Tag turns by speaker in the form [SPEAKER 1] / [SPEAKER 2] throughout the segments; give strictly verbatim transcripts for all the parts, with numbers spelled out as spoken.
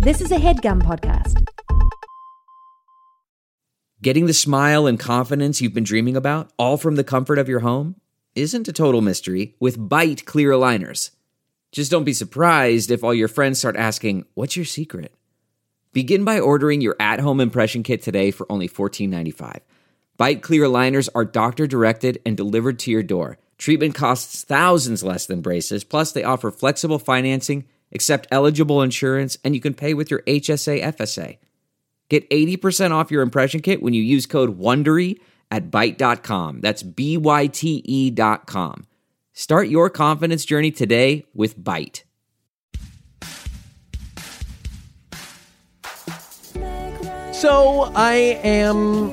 [SPEAKER 1] This is a HeadGum podcast.
[SPEAKER 2] Getting the smile and confidence you've been dreaming about, all from the comfort of your home, isn't a total mystery with Byte clear aligners. Just don't be surprised if all your friends start asking, "What's your secret?" Begin by ordering your at-home impression kit today for only fourteen ninety-five. Byte clear aligners are doctor-directed and delivered to your door. Treatment costs thousands less than braces, plus they offer flexible financing, accept eligible insurance, and you can pay with your H S A F S A. Get eighty percent off your impression kit when you use code WONDERY at byte dot com. That's B Y T E dot com. Start your confidence journey today with Byte.
[SPEAKER 3] So I am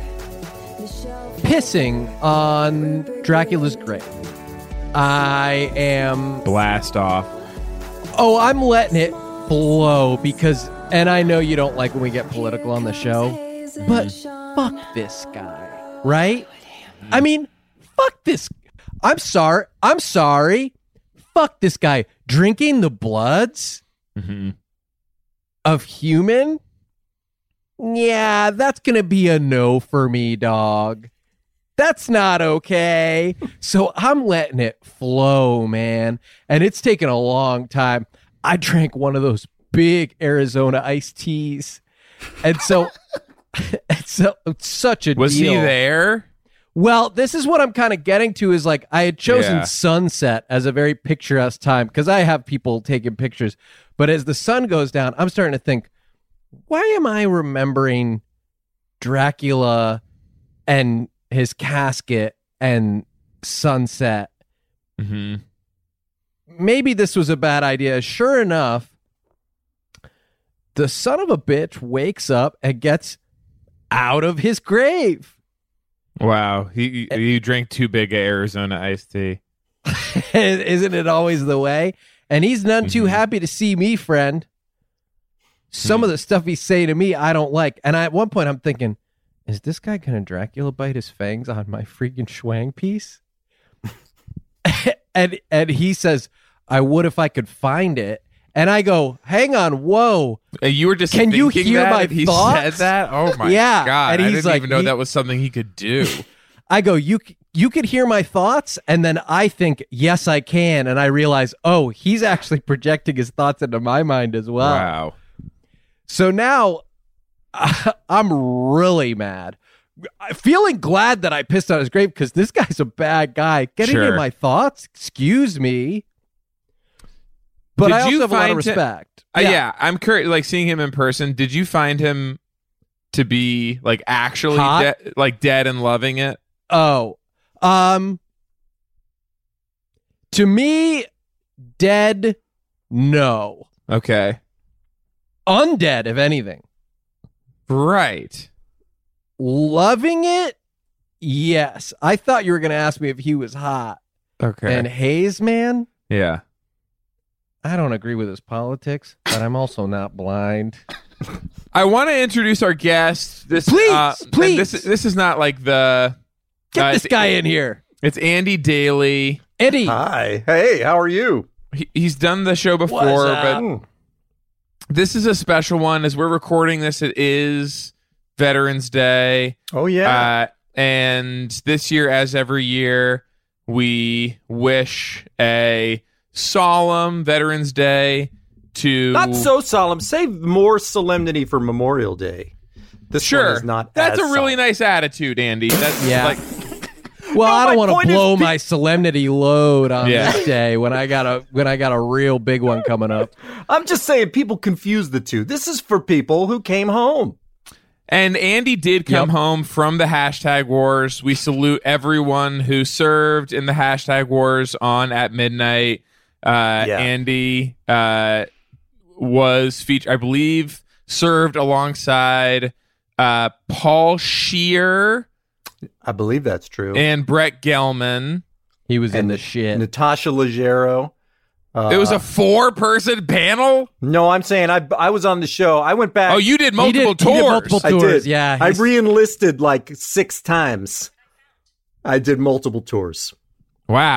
[SPEAKER 3] pissing on Dracula's grave. I am...
[SPEAKER 4] Blast off.
[SPEAKER 3] Oh, I'm letting it flow because... And I know you don't like when we get political on the show, but fuck this guy, right? I mean, fuck this. I'm sorry. I'm sorry. Fuck this guy. Drinking the bloods
[SPEAKER 4] mm-hmm.
[SPEAKER 3] of human? Yeah, that's going to be a no for me, dog. That's not okay. So I'm letting it flow, man. And it's taken a long time. I drank one of those big Arizona iced teas. And so it's, so, it's such a
[SPEAKER 4] Was
[SPEAKER 3] deal.
[SPEAKER 4] he there?
[SPEAKER 3] Well, this is what I'm kind of getting to is like I had chosen
[SPEAKER 4] Yeah.
[SPEAKER 3] sunset as a very picturesque time because I have people taking pictures. But as the sun goes down, I'm starting to think, why am I remembering Dracula and his casket and sunset?
[SPEAKER 4] Mm-hmm.
[SPEAKER 3] Maybe this was a bad idea. Sure enough, the son of a bitch wakes up and gets out of his grave.
[SPEAKER 4] Wow. He, he, you drank too big of Arizona iced tea.
[SPEAKER 3] Isn't it always the way? And he's none mm-hmm. too happy to see me, friend. Some mm. of the stuff he's saying to me, I don't like. And I, at one point, I'm thinking, is this guy going to Dracula bite his fangs on my freaking Schwang piece? and and he says, I would if I could find it. And I go, hang on, whoa.
[SPEAKER 4] Uh, you were just
[SPEAKER 3] Can you hear
[SPEAKER 4] that
[SPEAKER 3] my
[SPEAKER 4] and he
[SPEAKER 3] thoughts?
[SPEAKER 4] said that? Oh, my
[SPEAKER 3] yeah.
[SPEAKER 4] God.
[SPEAKER 3] And
[SPEAKER 4] I
[SPEAKER 3] he's
[SPEAKER 4] didn't
[SPEAKER 3] like,
[SPEAKER 4] even know
[SPEAKER 3] he,
[SPEAKER 4] that was something he could do.
[SPEAKER 3] I go, you you could hear my thoughts? And then I think, yes, I can. And I realize, oh, he's actually projecting his thoughts into my mind as well.
[SPEAKER 4] Wow.
[SPEAKER 3] So now I'm really mad. Feeling glad that I pissed on his grave because this guy's a bad guy. Getting
[SPEAKER 4] sure.
[SPEAKER 3] in my thoughts? Excuse me. But
[SPEAKER 4] Did
[SPEAKER 3] I also
[SPEAKER 4] you
[SPEAKER 3] have a lot of
[SPEAKER 4] find
[SPEAKER 3] respect.
[SPEAKER 4] Him,
[SPEAKER 3] yeah.
[SPEAKER 4] uh, yeah, I'm curious. Like seeing him in person, did you find him to be like actually de- like dead and loving it?
[SPEAKER 3] Oh, um, to me, dead, no.
[SPEAKER 4] Okay.
[SPEAKER 3] Undead, if anything.
[SPEAKER 4] Right.
[SPEAKER 3] Loving it? Yes. I thought you were going to ask me if he was hot.
[SPEAKER 4] Okay.
[SPEAKER 3] And Hayes, man?
[SPEAKER 4] Yeah.
[SPEAKER 3] I don't agree with his politics, but I'm also not blind.
[SPEAKER 4] I want to introduce our guest. This,
[SPEAKER 3] please,
[SPEAKER 4] uh,
[SPEAKER 3] please.
[SPEAKER 4] This, this is not like the...
[SPEAKER 3] Get
[SPEAKER 4] uh,
[SPEAKER 3] this guy in here.
[SPEAKER 4] It's Andy Daly.
[SPEAKER 3] Eddie.
[SPEAKER 5] Hi. Hey, how are you?
[SPEAKER 4] He, he's done the show before, but this is a special one. As we're recording this, it is Veterans Day.
[SPEAKER 5] Oh, yeah.
[SPEAKER 4] Uh, and this year, as every year, we wish a solemn Veterans Day to...
[SPEAKER 5] Not so solemn. Save more solemnity for Memorial Day. This
[SPEAKER 4] sure.
[SPEAKER 5] one is not
[SPEAKER 4] That's
[SPEAKER 5] as
[SPEAKER 4] a really
[SPEAKER 5] solemn.
[SPEAKER 4] nice attitude, Andy. That's
[SPEAKER 3] yeah.
[SPEAKER 4] like...
[SPEAKER 3] Well,
[SPEAKER 5] No,
[SPEAKER 3] I don't
[SPEAKER 5] my
[SPEAKER 3] want to
[SPEAKER 5] point
[SPEAKER 3] blow
[SPEAKER 5] is-
[SPEAKER 3] my solemnity load on
[SPEAKER 4] Yeah.
[SPEAKER 3] this day when I got a when I got a real big one coming up.
[SPEAKER 5] I'm just saying people confuse the two. This is for people who came home.
[SPEAKER 4] And Andy did come
[SPEAKER 3] Yep.
[SPEAKER 4] home from the hashtag wars. We salute everyone who served in the hashtag wars on At Midnight. Uh,
[SPEAKER 5] Yeah.
[SPEAKER 4] Andy uh, was featured, I believe, served alongside uh, Paul Scheer
[SPEAKER 5] I believe that's true.
[SPEAKER 4] and Brett Gelman.
[SPEAKER 3] He was in
[SPEAKER 5] And
[SPEAKER 3] the shit.
[SPEAKER 5] Natasha Leggero. Uh,
[SPEAKER 4] It was a four-person panel?
[SPEAKER 5] No, I'm saying I I was on the show. I went back.
[SPEAKER 4] Oh, you did
[SPEAKER 3] He
[SPEAKER 4] multiple
[SPEAKER 3] did- he did
[SPEAKER 4] tours.
[SPEAKER 3] multiple
[SPEAKER 5] I
[SPEAKER 3] tours.
[SPEAKER 5] did.
[SPEAKER 3] Yeah,
[SPEAKER 5] I
[SPEAKER 3] he's-
[SPEAKER 5] re-enlisted like six times. I did multiple tours.
[SPEAKER 4] Wow.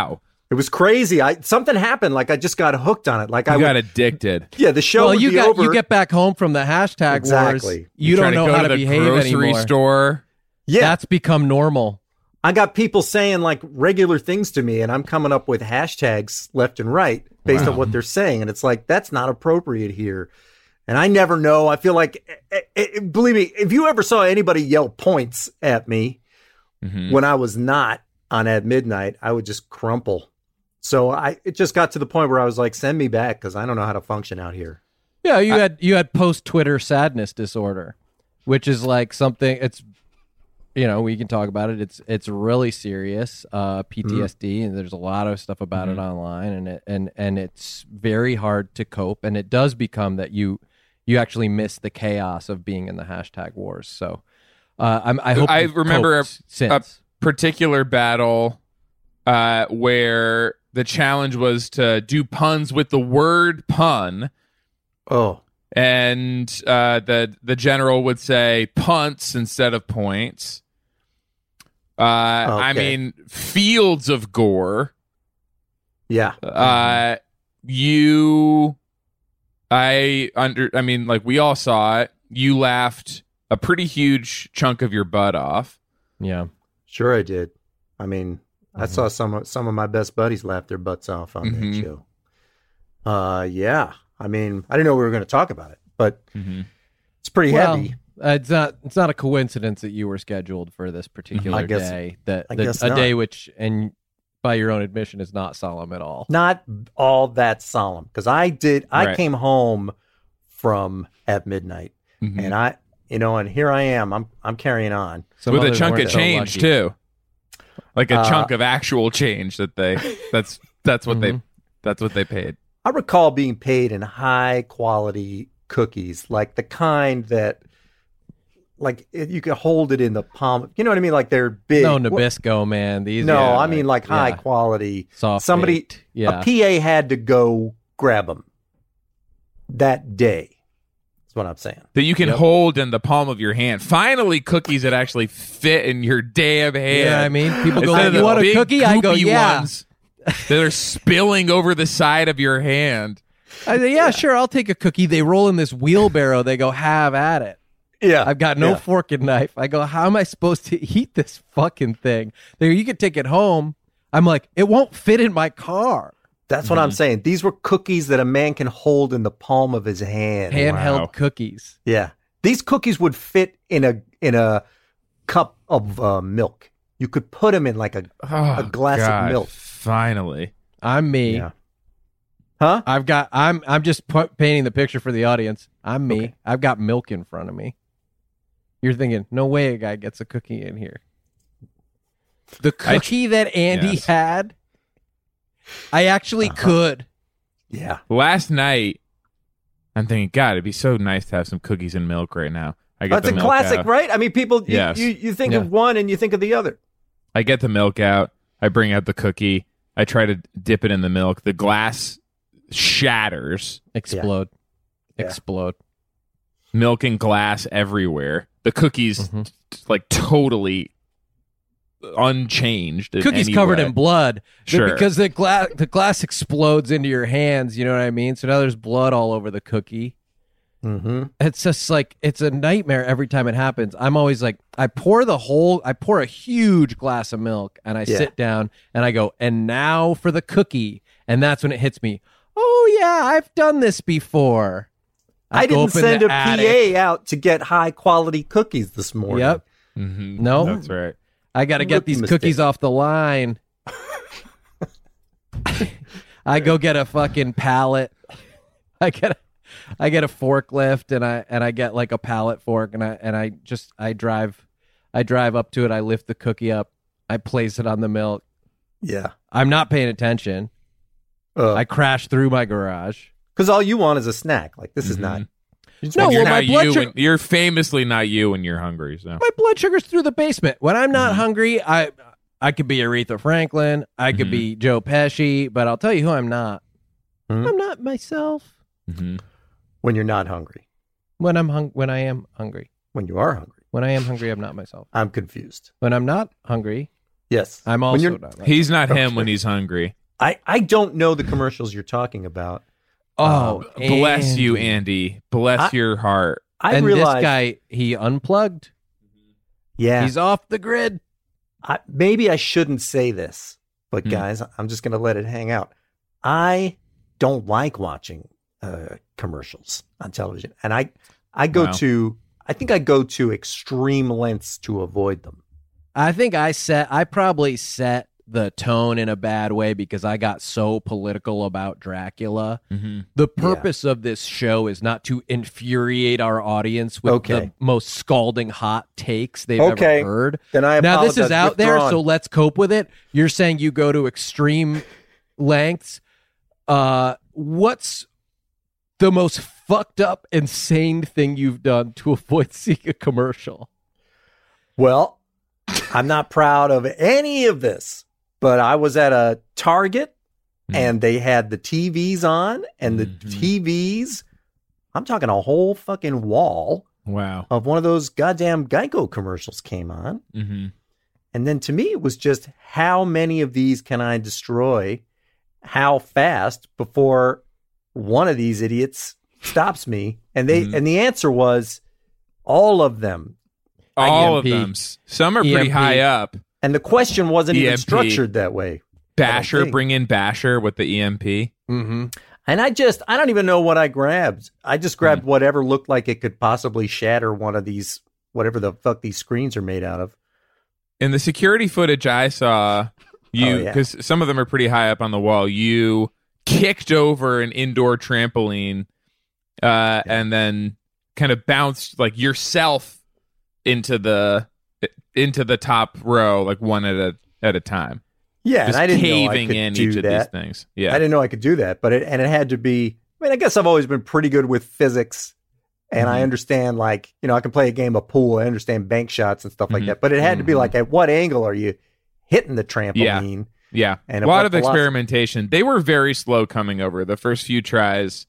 [SPEAKER 5] It was crazy. I something happened. Like I just got hooked on it. Like
[SPEAKER 4] You
[SPEAKER 5] I
[SPEAKER 4] got
[SPEAKER 5] would,
[SPEAKER 4] addicted.
[SPEAKER 5] yeah. The show
[SPEAKER 3] Well,
[SPEAKER 5] would
[SPEAKER 3] you
[SPEAKER 5] be
[SPEAKER 3] got
[SPEAKER 5] over.
[SPEAKER 3] you get back home from the hashtag
[SPEAKER 5] Exactly.
[SPEAKER 3] wars. You,
[SPEAKER 4] try
[SPEAKER 3] don't know
[SPEAKER 4] go
[SPEAKER 3] how
[SPEAKER 4] to
[SPEAKER 3] to
[SPEAKER 4] the
[SPEAKER 3] behave
[SPEAKER 4] grocery
[SPEAKER 3] anymore.
[SPEAKER 4] store.
[SPEAKER 5] yeah.
[SPEAKER 3] That's become normal.
[SPEAKER 5] I got people saying like regular things to me, and I'm coming up with hashtags left and right based
[SPEAKER 4] Wow.
[SPEAKER 5] on what they're saying, and it's like that's not appropriate here. And I never know. I feel like, eh, eh, eh, believe me, if you ever saw anybody yell points at me
[SPEAKER 4] Mhm.
[SPEAKER 5] when I was not on At Midnight, I would just crumple. So I, it just got to the point where I was like, send me back because I don't know how to function out here.
[SPEAKER 3] Yeah, you had you had post Twitter sadness disorder, which is like something. It's you know we can talk about it. It's it's really serious uh, P T S D, and there's a lot of stuff about
[SPEAKER 4] Mhm.
[SPEAKER 3] it online, and it and and it's very hard to cope, and it does become that you you actually miss the chaos of being in the hashtag wars. So uh, I'm, I hope
[SPEAKER 4] I
[SPEAKER 3] you've
[SPEAKER 4] remember
[SPEAKER 3] coped since.
[SPEAKER 4] Particular battle uh, where the challenge was to do puns with the word pun,
[SPEAKER 5] Oh,
[SPEAKER 4] and uh, the the general would say punts instead of points. Uh, I
[SPEAKER 5] Okay.
[SPEAKER 4] mean, fields of gore.
[SPEAKER 5] yeah.
[SPEAKER 4] Uh, you, I under. I mean, like we all saw it. You laughed a pretty huge chunk of your butt off.
[SPEAKER 3] Yeah.
[SPEAKER 5] Sure, I did. I mean, I
[SPEAKER 3] Mm-hmm.
[SPEAKER 5] saw some of some of my best buddies laugh their butts off on
[SPEAKER 4] Mhm.
[SPEAKER 5] that show. Uh, yeah. I mean, I didn't know we were going to talk about it, but
[SPEAKER 4] Mm-hmm.
[SPEAKER 5] it's pretty
[SPEAKER 3] Well,
[SPEAKER 5] heavy.
[SPEAKER 3] uh, it's not. It's not a coincidence that you were scheduled for this particular
[SPEAKER 5] I guess-
[SPEAKER 3] day. That
[SPEAKER 5] I
[SPEAKER 3] that-
[SPEAKER 5] guess
[SPEAKER 3] a
[SPEAKER 5] not.
[SPEAKER 3] day which, and by your own admission, is not solemn at all.
[SPEAKER 5] Not all that solemn because I did. I
[SPEAKER 4] Right.
[SPEAKER 5] came home from At Midnight,
[SPEAKER 4] Mhm.
[SPEAKER 5] and I, you know, and here I am. I'm I'm carrying on.
[SPEAKER 3] Some
[SPEAKER 4] With a
[SPEAKER 3] others
[SPEAKER 4] chunk
[SPEAKER 3] weren't
[SPEAKER 4] of
[SPEAKER 3] so
[SPEAKER 4] change
[SPEAKER 3] lucky.
[SPEAKER 4] too, like a
[SPEAKER 5] Uh,
[SPEAKER 4] chunk of actual change that they. That's that's what they.
[SPEAKER 3] Mhm.
[SPEAKER 4] That's what they paid.
[SPEAKER 5] I recall being paid in high quality cookies, like the kind that, like it, you could hold it in the palm. You know what I mean? Like they're big.
[SPEAKER 3] No
[SPEAKER 5] What-
[SPEAKER 3] Nabisco, man. These.
[SPEAKER 5] No,
[SPEAKER 3] yeah,
[SPEAKER 5] I mean like high
[SPEAKER 3] yeah,
[SPEAKER 5] quality.
[SPEAKER 3] soft.
[SPEAKER 5] somebody-
[SPEAKER 3] baked. Yeah.
[SPEAKER 5] A P A had to go grab them that day. That's what I'm saying.
[SPEAKER 4] That you can
[SPEAKER 3] Yep.
[SPEAKER 4] hold in the palm of your hand. Finally, cookies that actually fit in your damn hand.
[SPEAKER 3] You know what I mean? People go,
[SPEAKER 4] Instead of
[SPEAKER 3] "You
[SPEAKER 4] the
[SPEAKER 3] want a
[SPEAKER 4] big,
[SPEAKER 3] cookie?" I go,
[SPEAKER 4] goopy
[SPEAKER 3] "Yeah."
[SPEAKER 4] ones that are spilling over the side of your hand.
[SPEAKER 3] I say, "Yeah, sure, I'll take a cookie." They roll in this wheelbarrow. They go, "Have at it."
[SPEAKER 5] Yeah,
[SPEAKER 3] I've got no
[SPEAKER 5] yeah.
[SPEAKER 3] fork and knife. I go, "How am I supposed to eat this fucking thing?" They go, "You can take it home." I'm like, "It won't fit in my car."
[SPEAKER 5] That's what I'm saying. These were cookies that a man can hold in the palm of his hand.
[SPEAKER 3] Handheld
[SPEAKER 4] Wow.
[SPEAKER 3] cookies.
[SPEAKER 5] Yeah, these cookies would fit in a in a cup of uh, milk. You could put them in like a
[SPEAKER 4] Oh,
[SPEAKER 5] A glass of
[SPEAKER 4] God,
[SPEAKER 5] milk.
[SPEAKER 4] Finally.
[SPEAKER 3] I'm me.
[SPEAKER 5] yeah. Huh?
[SPEAKER 3] I've got. I'm. I'm just pu- painting the picture for the audience. I'm me.
[SPEAKER 5] Okay.
[SPEAKER 3] I've got milk in front of me. You're thinking, no way a guy gets a cookie in here. The
[SPEAKER 4] I-
[SPEAKER 3] cookie that Andy
[SPEAKER 4] Yes.
[SPEAKER 3] had, I actually
[SPEAKER 5] Uh-huh.
[SPEAKER 3] could.
[SPEAKER 5] Yeah.
[SPEAKER 4] Last night, I'm thinking, God, it'd be so nice to have some cookies and milk right now. I get
[SPEAKER 5] That's
[SPEAKER 4] the
[SPEAKER 5] a
[SPEAKER 4] milk
[SPEAKER 5] classic,
[SPEAKER 4] out.
[SPEAKER 5] right? I mean, people, you,
[SPEAKER 4] Yes.
[SPEAKER 5] you, you think
[SPEAKER 3] Yeah.
[SPEAKER 5] of one and you think of the other.
[SPEAKER 4] I get the milk out. I bring out the cookie. I try to dip it in the milk. The glass shatters.
[SPEAKER 3] Explode.
[SPEAKER 5] Yeah.
[SPEAKER 3] Explode.
[SPEAKER 4] Milk and glass everywhere. The cookies,
[SPEAKER 3] Mhm.
[SPEAKER 4] t- like, totally unchanged. in
[SPEAKER 3] Cookies
[SPEAKER 4] any
[SPEAKER 3] covered
[SPEAKER 4] way.
[SPEAKER 3] in blood. The-
[SPEAKER 4] Sure.
[SPEAKER 3] Because the glass the glass explodes into your hands, you know what I mean? So now there's blood all over the cookie.
[SPEAKER 5] Mm-hmm.
[SPEAKER 3] It's just like it's a nightmare every time it happens. I'm always like, I pour the whole, I pour a huge glass of milk, and I
[SPEAKER 5] Yeah.
[SPEAKER 3] sit down and I go, and now for the cookie, and that's when it hits me. Oh yeah, I've done this before.
[SPEAKER 5] I
[SPEAKER 3] go
[SPEAKER 5] didn't
[SPEAKER 3] open
[SPEAKER 5] send
[SPEAKER 3] the
[SPEAKER 5] a
[SPEAKER 3] attic.
[SPEAKER 5] P A out to get high quality cookies this morning.
[SPEAKER 3] Yep.
[SPEAKER 4] Mhm.
[SPEAKER 3] No.
[SPEAKER 4] That's right.
[SPEAKER 3] I got to get
[SPEAKER 5] Rookie
[SPEAKER 3] these
[SPEAKER 5] mistake.
[SPEAKER 3] cookies off the line. I go get a fucking pallet. I get a, I get a forklift and I and I get like a pallet fork and I and I just I drive I drive up to it. I lift the cookie up. I place it on the milk.
[SPEAKER 5] Yeah.
[SPEAKER 3] I'm not paying attention. I crash through my garage.
[SPEAKER 5] Because all you want is a snack. Like, this is
[SPEAKER 4] Mhm.
[SPEAKER 5] not. You just
[SPEAKER 3] No,
[SPEAKER 5] want
[SPEAKER 4] you're
[SPEAKER 3] well,
[SPEAKER 4] not
[SPEAKER 3] my blood
[SPEAKER 4] you.
[SPEAKER 3] sugar-
[SPEAKER 4] When, you're famously not you when you're hungry. So
[SPEAKER 3] My blood sugar's through the basement. When I'm not hungry, I I could be Aretha Franklin. I could
[SPEAKER 4] Mhm.
[SPEAKER 3] be Joe Pesci. But I'll tell you who I'm not.
[SPEAKER 5] Hmm?
[SPEAKER 3] I'm not myself.
[SPEAKER 4] Mhm.
[SPEAKER 5] when you're not hungry.
[SPEAKER 3] When I'm hung- when I am hungry.
[SPEAKER 5] When you are hungry.
[SPEAKER 3] When I am hungry, I'm not myself.
[SPEAKER 5] I'm confused.
[SPEAKER 3] When I'm not hungry,
[SPEAKER 5] Yes.
[SPEAKER 3] I'm
[SPEAKER 5] When
[SPEAKER 3] also
[SPEAKER 5] you're-
[SPEAKER 3] not myself.
[SPEAKER 4] he's not him
[SPEAKER 5] Okay.
[SPEAKER 4] when he's hungry.
[SPEAKER 5] I, I don't know the commercials you're talking about.
[SPEAKER 3] Oh,
[SPEAKER 4] Bless you,
[SPEAKER 3] Andy.
[SPEAKER 4] Andy. Bless
[SPEAKER 5] I-
[SPEAKER 4] your heart.
[SPEAKER 5] I
[SPEAKER 3] and
[SPEAKER 5] realize,
[SPEAKER 3] this guy, he unplugged.
[SPEAKER 5] yeah,
[SPEAKER 3] He's off the grid.
[SPEAKER 5] I, maybe I shouldn't say this, but
[SPEAKER 4] Hmm.
[SPEAKER 5] guys, I'm just going to let it hang out. I don't like watching uh, commercials on television, and I I go
[SPEAKER 4] Wow.
[SPEAKER 5] to I think I go to extreme lengths to avoid them.
[SPEAKER 3] I think I set, I probably set the tone in a bad way because I got so political about Dracula.
[SPEAKER 4] Mm-hmm.
[SPEAKER 3] The purpose of this show is not to infuriate our audience with
[SPEAKER 5] Okay.
[SPEAKER 3] the most scalding hot takes they've
[SPEAKER 5] Okay.
[SPEAKER 3] ever heard.
[SPEAKER 5] Then I
[SPEAKER 3] Now this is
[SPEAKER 5] apologize.
[SPEAKER 3] out there,
[SPEAKER 5] Withdrawn.
[SPEAKER 3] so let's cope with it. You're saying you go to extreme lengths. Uh, what's the most fucked up, insane thing you've done to avoid seeing a commercial?
[SPEAKER 5] Well, I'm not proud of any of this, but I was at a Target
[SPEAKER 4] Mm.
[SPEAKER 5] and they had the T Vs on, and the
[SPEAKER 4] Mhm.
[SPEAKER 5] T Vs, I'm talking a whole fucking wall
[SPEAKER 4] Wow.
[SPEAKER 5] of one of those goddamn Geico commercials came on.
[SPEAKER 4] Mm-hmm.
[SPEAKER 5] And then to me, it was just how many of these can I destroy? How fast before one of these idiots stops me? And they
[SPEAKER 4] Mhm.
[SPEAKER 5] and the answer was all of them.
[SPEAKER 4] All
[SPEAKER 3] E M
[SPEAKER 4] of
[SPEAKER 3] P.
[SPEAKER 4] them. Some are pretty
[SPEAKER 3] E M P.
[SPEAKER 4] high up.
[SPEAKER 5] And the question wasn't
[SPEAKER 4] E
[SPEAKER 5] even
[SPEAKER 4] M P.
[SPEAKER 5] structured that way.
[SPEAKER 4] Basher,
[SPEAKER 5] think.
[SPEAKER 4] bring in Basher with the E M P.
[SPEAKER 3] Mm-hmm.
[SPEAKER 5] And I just, I don't even know what I grabbed. I just
[SPEAKER 4] Hmm.
[SPEAKER 5] grabbed whatever looked like it could possibly shatter one of these, whatever the fuck these screens are made out of.
[SPEAKER 4] In the security footage I saw, you
[SPEAKER 5] Oh, yeah.
[SPEAKER 4] because some of them are pretty high up on the wall, you kicked over an indoor trampoline uh, and then kind of bounced like yourself into the into the top row, like one at a at a time.
[SPEAKER 5] Yeah,
[SPEAKER 4] Just
[SPEAKER 5] and I didn't know I
[SPEAKER 4] caving
[SPEAKER 5] could
[SPEAKER 4] in
[SPEAKER 5] do
[SPEAKER 4] each of these
[SPEAKER 5] that.
[SPEAKER 4] things. Yeah.
[SPEAKER 5] I didn't know I could do that, but it and it had to be. I mean, I guess I've always been pretty good with physics, and I
[SPEAKER 4] Mhm.
[SPEAKER 5] understand like you know I can play a game of pool. I understand bank shots and stuff like
[SPEAKER 4] Mhm.
[SPEAKER 5] that. But it had to be
[SPEAKER 4] Mhm.
[SPEAKER 5] like, at what angle are you hitting the trampoline?
[SPEAKER 4] Yeah.
[SPEAKER 5] And
[SPEAKER 4] a
[SPEAKER 5] at
[SPEAKER 4] lot
[SPEAKER 5] what
[SPEAKER 4] of
[SPEAKER 5] velocity?
[SPEAKER 4] experimentation. They were very slow coming over. The first few tries,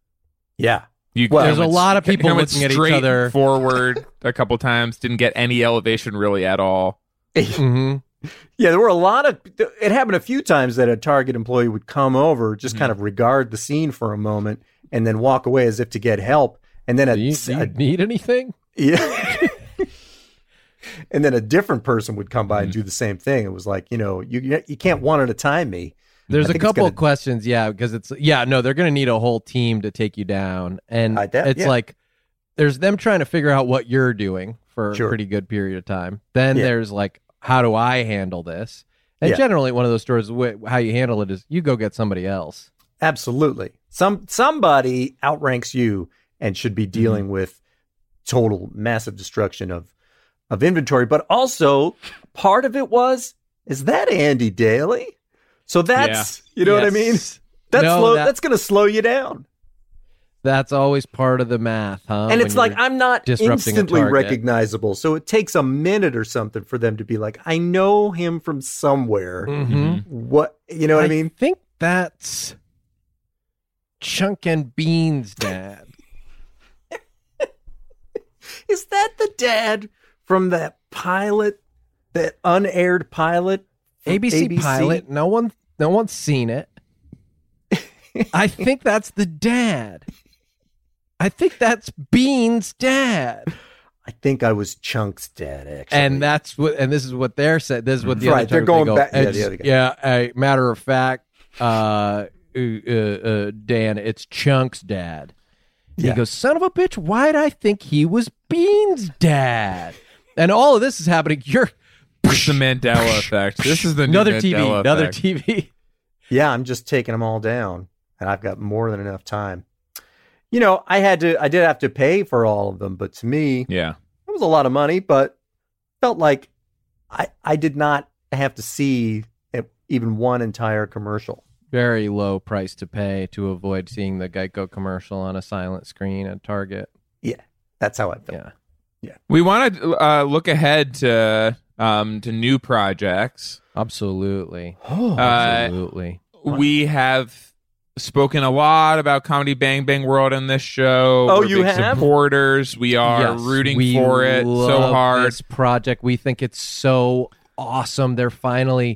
[SPEAKER 5] Yeah,
[SPEAKER 4] you
[SPEAKER 5] Well,
[SPEAKER 4] kinda
[SPEAKER 3] There's a
[SPEAKER 4] went-
[SPEAKER 3] lot of people
[SPEAKER 4] kinda went
[SPEAKER 3] looking at each
[SPEAKER 4] straight
[SPEAKER 3] other.
[SPEAKER 4] forward a couple times, didn't get any elevation really at all.
[SPEAKER 3] Mm-hmm.
[SPEAKER 5] yeah. There were a lot of. It happened a few times that a Target employee would come over, just
[SPEAKER 4] Mhm.
[SPEAKER 5] kind of regard the scene for a moment, and then walk away as if to get help, and then a,
[SPEAKER 3] Do you, do you need anything?
[SPEAKER 5] yeah. And then a different person would come by and
[SPEAKER 4] Mhm.
[SPEAKER 5] do the same thing. It was like, you know, you you can't one at a time me.
[SPEAKER 3] There's
[SPEAKER 5] I
[SPEAKER 3] a
[SPEAKER 5] think it's
[SPEAKER 3] couple
[SPEAKER 5] gonna-
[SPEAKER 3] of questions, yeah, because it's yeah, no, they're going to need a whole team to take you down, and
[SPEAKER 5] I doubt-
[SPEAKER 3] it's
[SPEAKER 5] yeah.
[SPEAKER 3] like there's them trying to figure out what you're doing for
[SPEAKER 5] Sure.
[SPEAKER 3] a pretty good period of time. Then
[SPEAKER 5] Yeah.
[SPEAKER 3] there's like, how do I handle this? And
[SPEAKER 5] Yeah.
[SPEAKER 3] generally, one of those stories, wh- how you handle it is you go get somebody else.
[SPEAKER 5] Absolutely. Some somebody outranks you and should be dealing with total massive destruction of of inventory. But also part of it was, is that Andy Daly? So that's you know what I mean?
[SPEAKER 3] Yes.
[SPEAKER 5] That's
[SPEAKER 3] No,
[SPEAKER 5] slow,
[SPEAKER 3] that-
[SPEAKER 5] that's gonna slow you down.
[SPEAKER 3] That's always part of the math, huh?
[SPEAKER 5] and
[SPEAKER 3] When
[SPEAKER 5] it's like
[SPEAKER 3] you're-
[SPEAKER 5] I'm not
[SPEAKER 3] disrupting a
[SPEAKER 5] instantly
[SPEAKER 3] target.
[SPEAKER 5] recognizable. So it takes a minute or something for them to be like, I know him from somewhere.
[SPEAKER 3] Mhm.
[SPEAKER 5] What you know what I, mean?
[SPEAKER 3] think that's Chunk and Beans' dad.
[SPEAKER 5] Is that the dad from that pilot, that unaired pilot? from
[SPEAKER 3] A B C, pilot. No one, no one's seen it. I think that's the dad. I think that's Bean's dad,
[SPEAKER 5] I think I was Chunk's dad, actually.
[SPEAKER 3] and that's what. And this is what they're saying. This is what the
[SPEAKER 5] Right,
[SPEAKER 3] other
[SPEAKER 5] they're
[SPEAKER 3] Chunk-
[SPEAKER 5] going
[SPEAKER 3] they go,
[SPEAKER 5] back- yeah,
[SPEAKER 3] "It's-
[SPEAKER 5] the other guy."
[SPEAKER 3] yeah. A matter of fact, uh, uh, uh, Dan, it's Chunk's dad. And
[SPEAKER 5] Yeah.
[SPEAKER 3] He goes, son of a bitch. Why'd I think he was Bean's dad? And all of this is happening. You're
[SPEAKER 4] It's the Mandela effect. This is the new
[SPEAKER 3] another T V,
[SPEAKER 4] Mandela
[SPEAKER 3] another
[SPEAKER 4] effect.
[SPEAKER 3] T V.
[SPEAKER 5] Yeah, I'm just taking them all down, and I've got more than enough time. You know, I had to, I did have to pay for all of them, but to me,
[SPEAKER 4] Yeah.
[SPEAKER 5] it was a lot of money, but felt like I, I did not have to see it- even one entire commercial.
[SPEAKER 3] Very low price to pay to avoid seeing the Geico commercial on a silent screen at Target.
[SPEAKER 5] Yeah, that's how I felt.
[SPEAKER 3] Yeah,
[SPEAKER 4] We want to uh, look ahead to um, to new projects.
[SPEAKER 3] absolutely.
[SPEAKER 5] Oh,
[SPEAKER 4] Uh,
[SPEAKER 3] Absolutely.
[SPEAKER 4] We have spoken a lot about Comedy Bang Bang World in this show.
[SPEAKER 5] Oh,
[SPEAKER 4] We're
[SPEAKER 5] you
[SPEAKER 4] big
[SPEAKER 5] have?
[SPEAKER 4] supporters. We are
[SPEAKER 3] Yes,
[SPEAKER 4] rooting
[SPEAKER 3] we
[SPEAKER 4] for it so
[SPEAKER 3] love
[SPEAKER 4] hard.
[SPEAKER 3] This project, we think it's so awesome. They're finally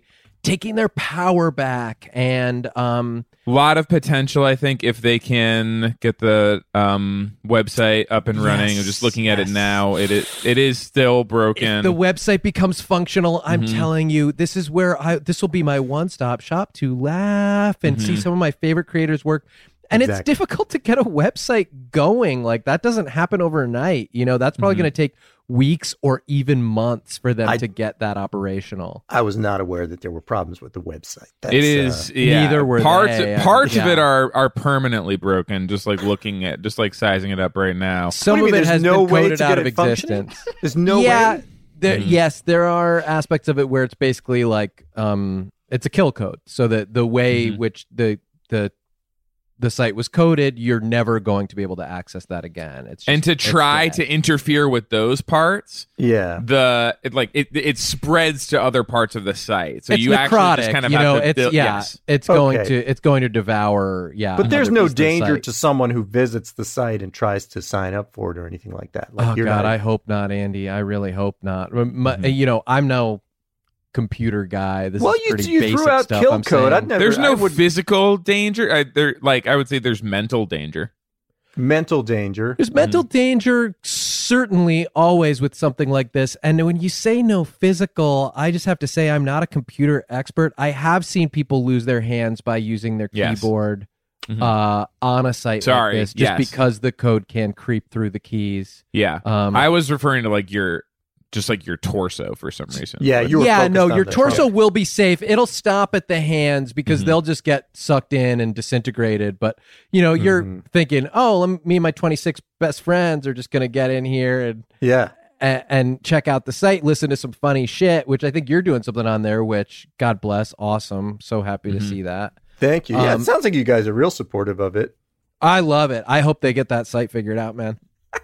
[SPEAKER 3] taking their power back, and um,
[SPEAKER 4] a lot of potential, I think, if they can get the um, website up and running.
[SPEAKER 3] Yes,
[SPEAKER 4] I'm just looking at
[SPEAKER 3] yes.
[SPEAKER 4] it now. It, it it is still broken.
[SPEAKER 3] if the website becomes functional, I'm
[SPEAKER 4] Mhm.
[SPEAKER 3] telling you, this is where I this will be my one-stop shop to laugh and see
[SPEAKER 4] Mhm.
[SPEAKER 3] some of my favorite creators work. And it's
[SPEAKER 5] Exactly.
[SPEAKER 3] difficult to get a website going. Like, that doesn't happen overnight. You know, that's probably
[SPEAKER 4] Mhm.
[SPEAKER 3] going to take weeks or even months for them
[SPEAKER 5] I-
[SPEAKER 3] to get that operational.
[SPEAKER 5] I was not aware that there were problems with the website. That's,
[SPEAKER 4] It is,
[SPEAKER 5] uh,
[SPEAKER 4] yeah.
[SPEAKER 3] Neither were
[SPEAKER 4] parts.
[SPEAKER 3] they, uh,
[SPEAKER 4] parts of
[SPEAKER 3] yeah.
[SPEAKER 4] it are are permanently broken. Just like looking at, just like sizing it up right now.
[SPEAKER 3] Some
[SPEAKER 5] do you
[SPEAKER 3] of
[SPEAKER 5] mean
[SPEAKER 3] it
[SPEAKER 5] there's
[SPEAKER 3] has
[SPEAKER 5] no
[SPEAKER 3] been
[SPEAKER 5] way
[SPEAKER 3] coded
[SPEAKER 5] to
[SPEAKER 3] out
[SPEAKER 5] get
[SPEAKER 3] of
[SPEAKER 5] it functioning?
[SPEAKER 3] existence.
[SPEAKER 5] there's no
[SPEAKER 3] yeah,
[SPEAKER 5] way.
[SPEAKER 3] there,
[SPEAKER 4] Mhm.
[SPEAKER 3] yes, there are aspects of it where it's basically like um, it's a kill code. So that the way
[SPEAKER 4] Mhm.
[SPEAKER 3] which the the the site was coded, you're never going to be able to access that again. It's just,
[SPEAKER 4] And to
[SPEAKER 3] it's
[SPEAKER 4] try
[SPEAKER 3] dead.
[SPEAKER 4] to interfere with those parts,
[SPEAKER 5] Yeah.
[SPEAKER 4] the it like it it spreads to other parts of the site. So
[SPEAKER 3] it's
[SPEAKER 4] you actually
[SPEAKER 3] necrotic,
[SPEAKER 4] just kind of
[SPEAKER 3] you
[SPEAKER 4] have
[SPEAKER 3] know.
[SPEAKER 4] to
[SPEAKER 3] It's
[SPEAKER 4] build-
[SPEAKER 3] yeah,
[SPEAKER 4] yes.
[SPEAKER 3] it's going
[SPEAKER 5] Okay.
[SPEAKER 3] to it's going to devour. Yeah,
[SPEAKER 5] But there's
[SPEAKER 3] another
[SPEAKER 5] no
[SPEAKER 3] piece of the
[SPEAKER 5] danger
[SPEAKER 3] site.
[SPEAKER 5] to someone who visits the site and tries to sign up for it or anything like that. Like
[SPEAKER 3] Oh
[SPEAKER 5] you're
[SPEAKER 3] God,
[SPEAKER 5] not,
[SPEAKER 3] I hope not, Andy. I really hope not. My-
[SPEAKER 4] Mhm.
[SPEAKER 3] You know, I'm no computer guy. This
[SPEAKER 5] well,
[SPEAKER 3] is
[SPEAKER 5] you,
[SPEAKER 3] pretty
[SPEAKER 5] you
[SPEAKER 3] basic
[SPEAKER 5] threw out
[SPEAKER 3] stuff.
[SPEAKER 5] kill
[SPEAKER 3] I'm
[SPEAKER 5] code.
[SPEAKER 3] saying.
[SPEAKER 5] I'd never.
[SPEAKER 4] There's no
[SPEAKER 5] I would,
[SPEAKER 4] physical danger. I, there, like I would say, there's mental danger.
[SPEAKER 5] mental danger.
[SPEAKER 3] There's mental danger, certainly always with something like this. And when you say no physical, I just have to say I'm not a computer expert. I have seen people lose their hands by using their
[SPEAKER 4] Yes.
[SPEAKER 3] keyboard
[SPEAKER 4] Mhm.
[SPEAKER 3] uh, on a site
[SPEAKER 4] Sorry,
[SPEAKER 3] like this, just
[SPEAKER 4] yes.
[SPEAKER 3] because the code can creep through the keys.
[SPEAKER 4] Yeah,
[SPEAKER 3] Um,
[SPEAKER 4] I was referring to like your, just like your torso for some reason.
[SPEAKER 5] Yeah,
[SPEAKER 4] But-
[SPEAKER 5] you were
[SPEAKER 3] yeah,
[SPEAKER 5] focused
[SPEAKER 3] no,
[SPEAKER 5] on
[SPEAKER 3] your
[SPEAKER 5] the
[SPEAKER 3] torso
[SPEAKER 5] front.
[SPEAKER 3] will be safe. It'll stop at the hands because
[SPEAKER 4] Mhm.
[SPEAKER 3] they'll just get sucked in and disintegrated. But you know, you're
[SPEAKER 5] Mhm.
[SPEAKER 3] thinking, oh, lem- me and my twenty-six best friends are just gonna get in here and,
[SPEAKER 5] Yeah.
[SPEAKER 3] and and check out the site, listen to some funny shit. Which I think you're doing something on there. Which God bless, awesome. So happy to
[SPEAKER 4] Mhm.
[SPEAKER 3] see that.
[SPEAKER 5] Thank you. Yeah,
[SPEAKER 3] Um,
[SPEAKER 5] it sounds like you guys are real supportive of it.
[SPEAKER 3] I love it. I hope they get that site figured out, man.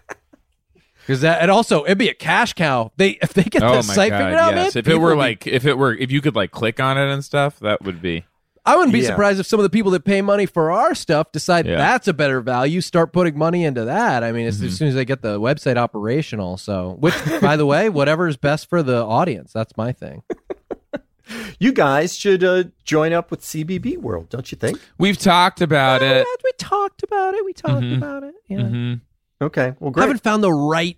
[SPEAKER 3] Because that, and also it'd be a cash cow. They if they get
[SPEAKER 4] Oh
[SPEAKER 3] that
[SPEAKER 4] my
[SPEAKER 3] site
[SPEAKER 4] god!
[SPEAKER 3] figured out,
[SPEAKER 4] Yes,
[SPEAKER 3] man.
[SPEAKER 4] if it
[SPEAKER 3] people
[SPEAKER 4] were
[SPEAKER 3] would be-
[SPEAKER 4] like, if it were, if you could like click on it and stuff, that would be.
[SPEAKER 3] I wouldn't be
[SPEAKER 5] Yeah.
[SPEAKER 3] surprised if some of the people that pay money for our stuff decide
[SPEAKER 4] Yeah.
[SPEAKER 3] that's a better value, start putting money into that. I mean, as,
[SPEAKER 4] Mhm.
[SPEAKER 3] as soon as they get the website operational. So, which, by the way, whatever is best for the audience, that's my thing.
[SPEAKER 5] You guys should uh, join up with C B B World, don't you think?
[SPEAKER 4] We've talked about
[SPEAKER 3] Oh,
[SPEAKER 4] it.
[SPEAKER 3] yeah, we talked about it. We talked
[SPEAKER 4] Mhm.
[SPEAKER 3] about it. Yeah.
[SPEAKER 4] Mhm.
[SPEAKER 5] Okay. Well, great.
[SPEAKER 3] Haven't found the right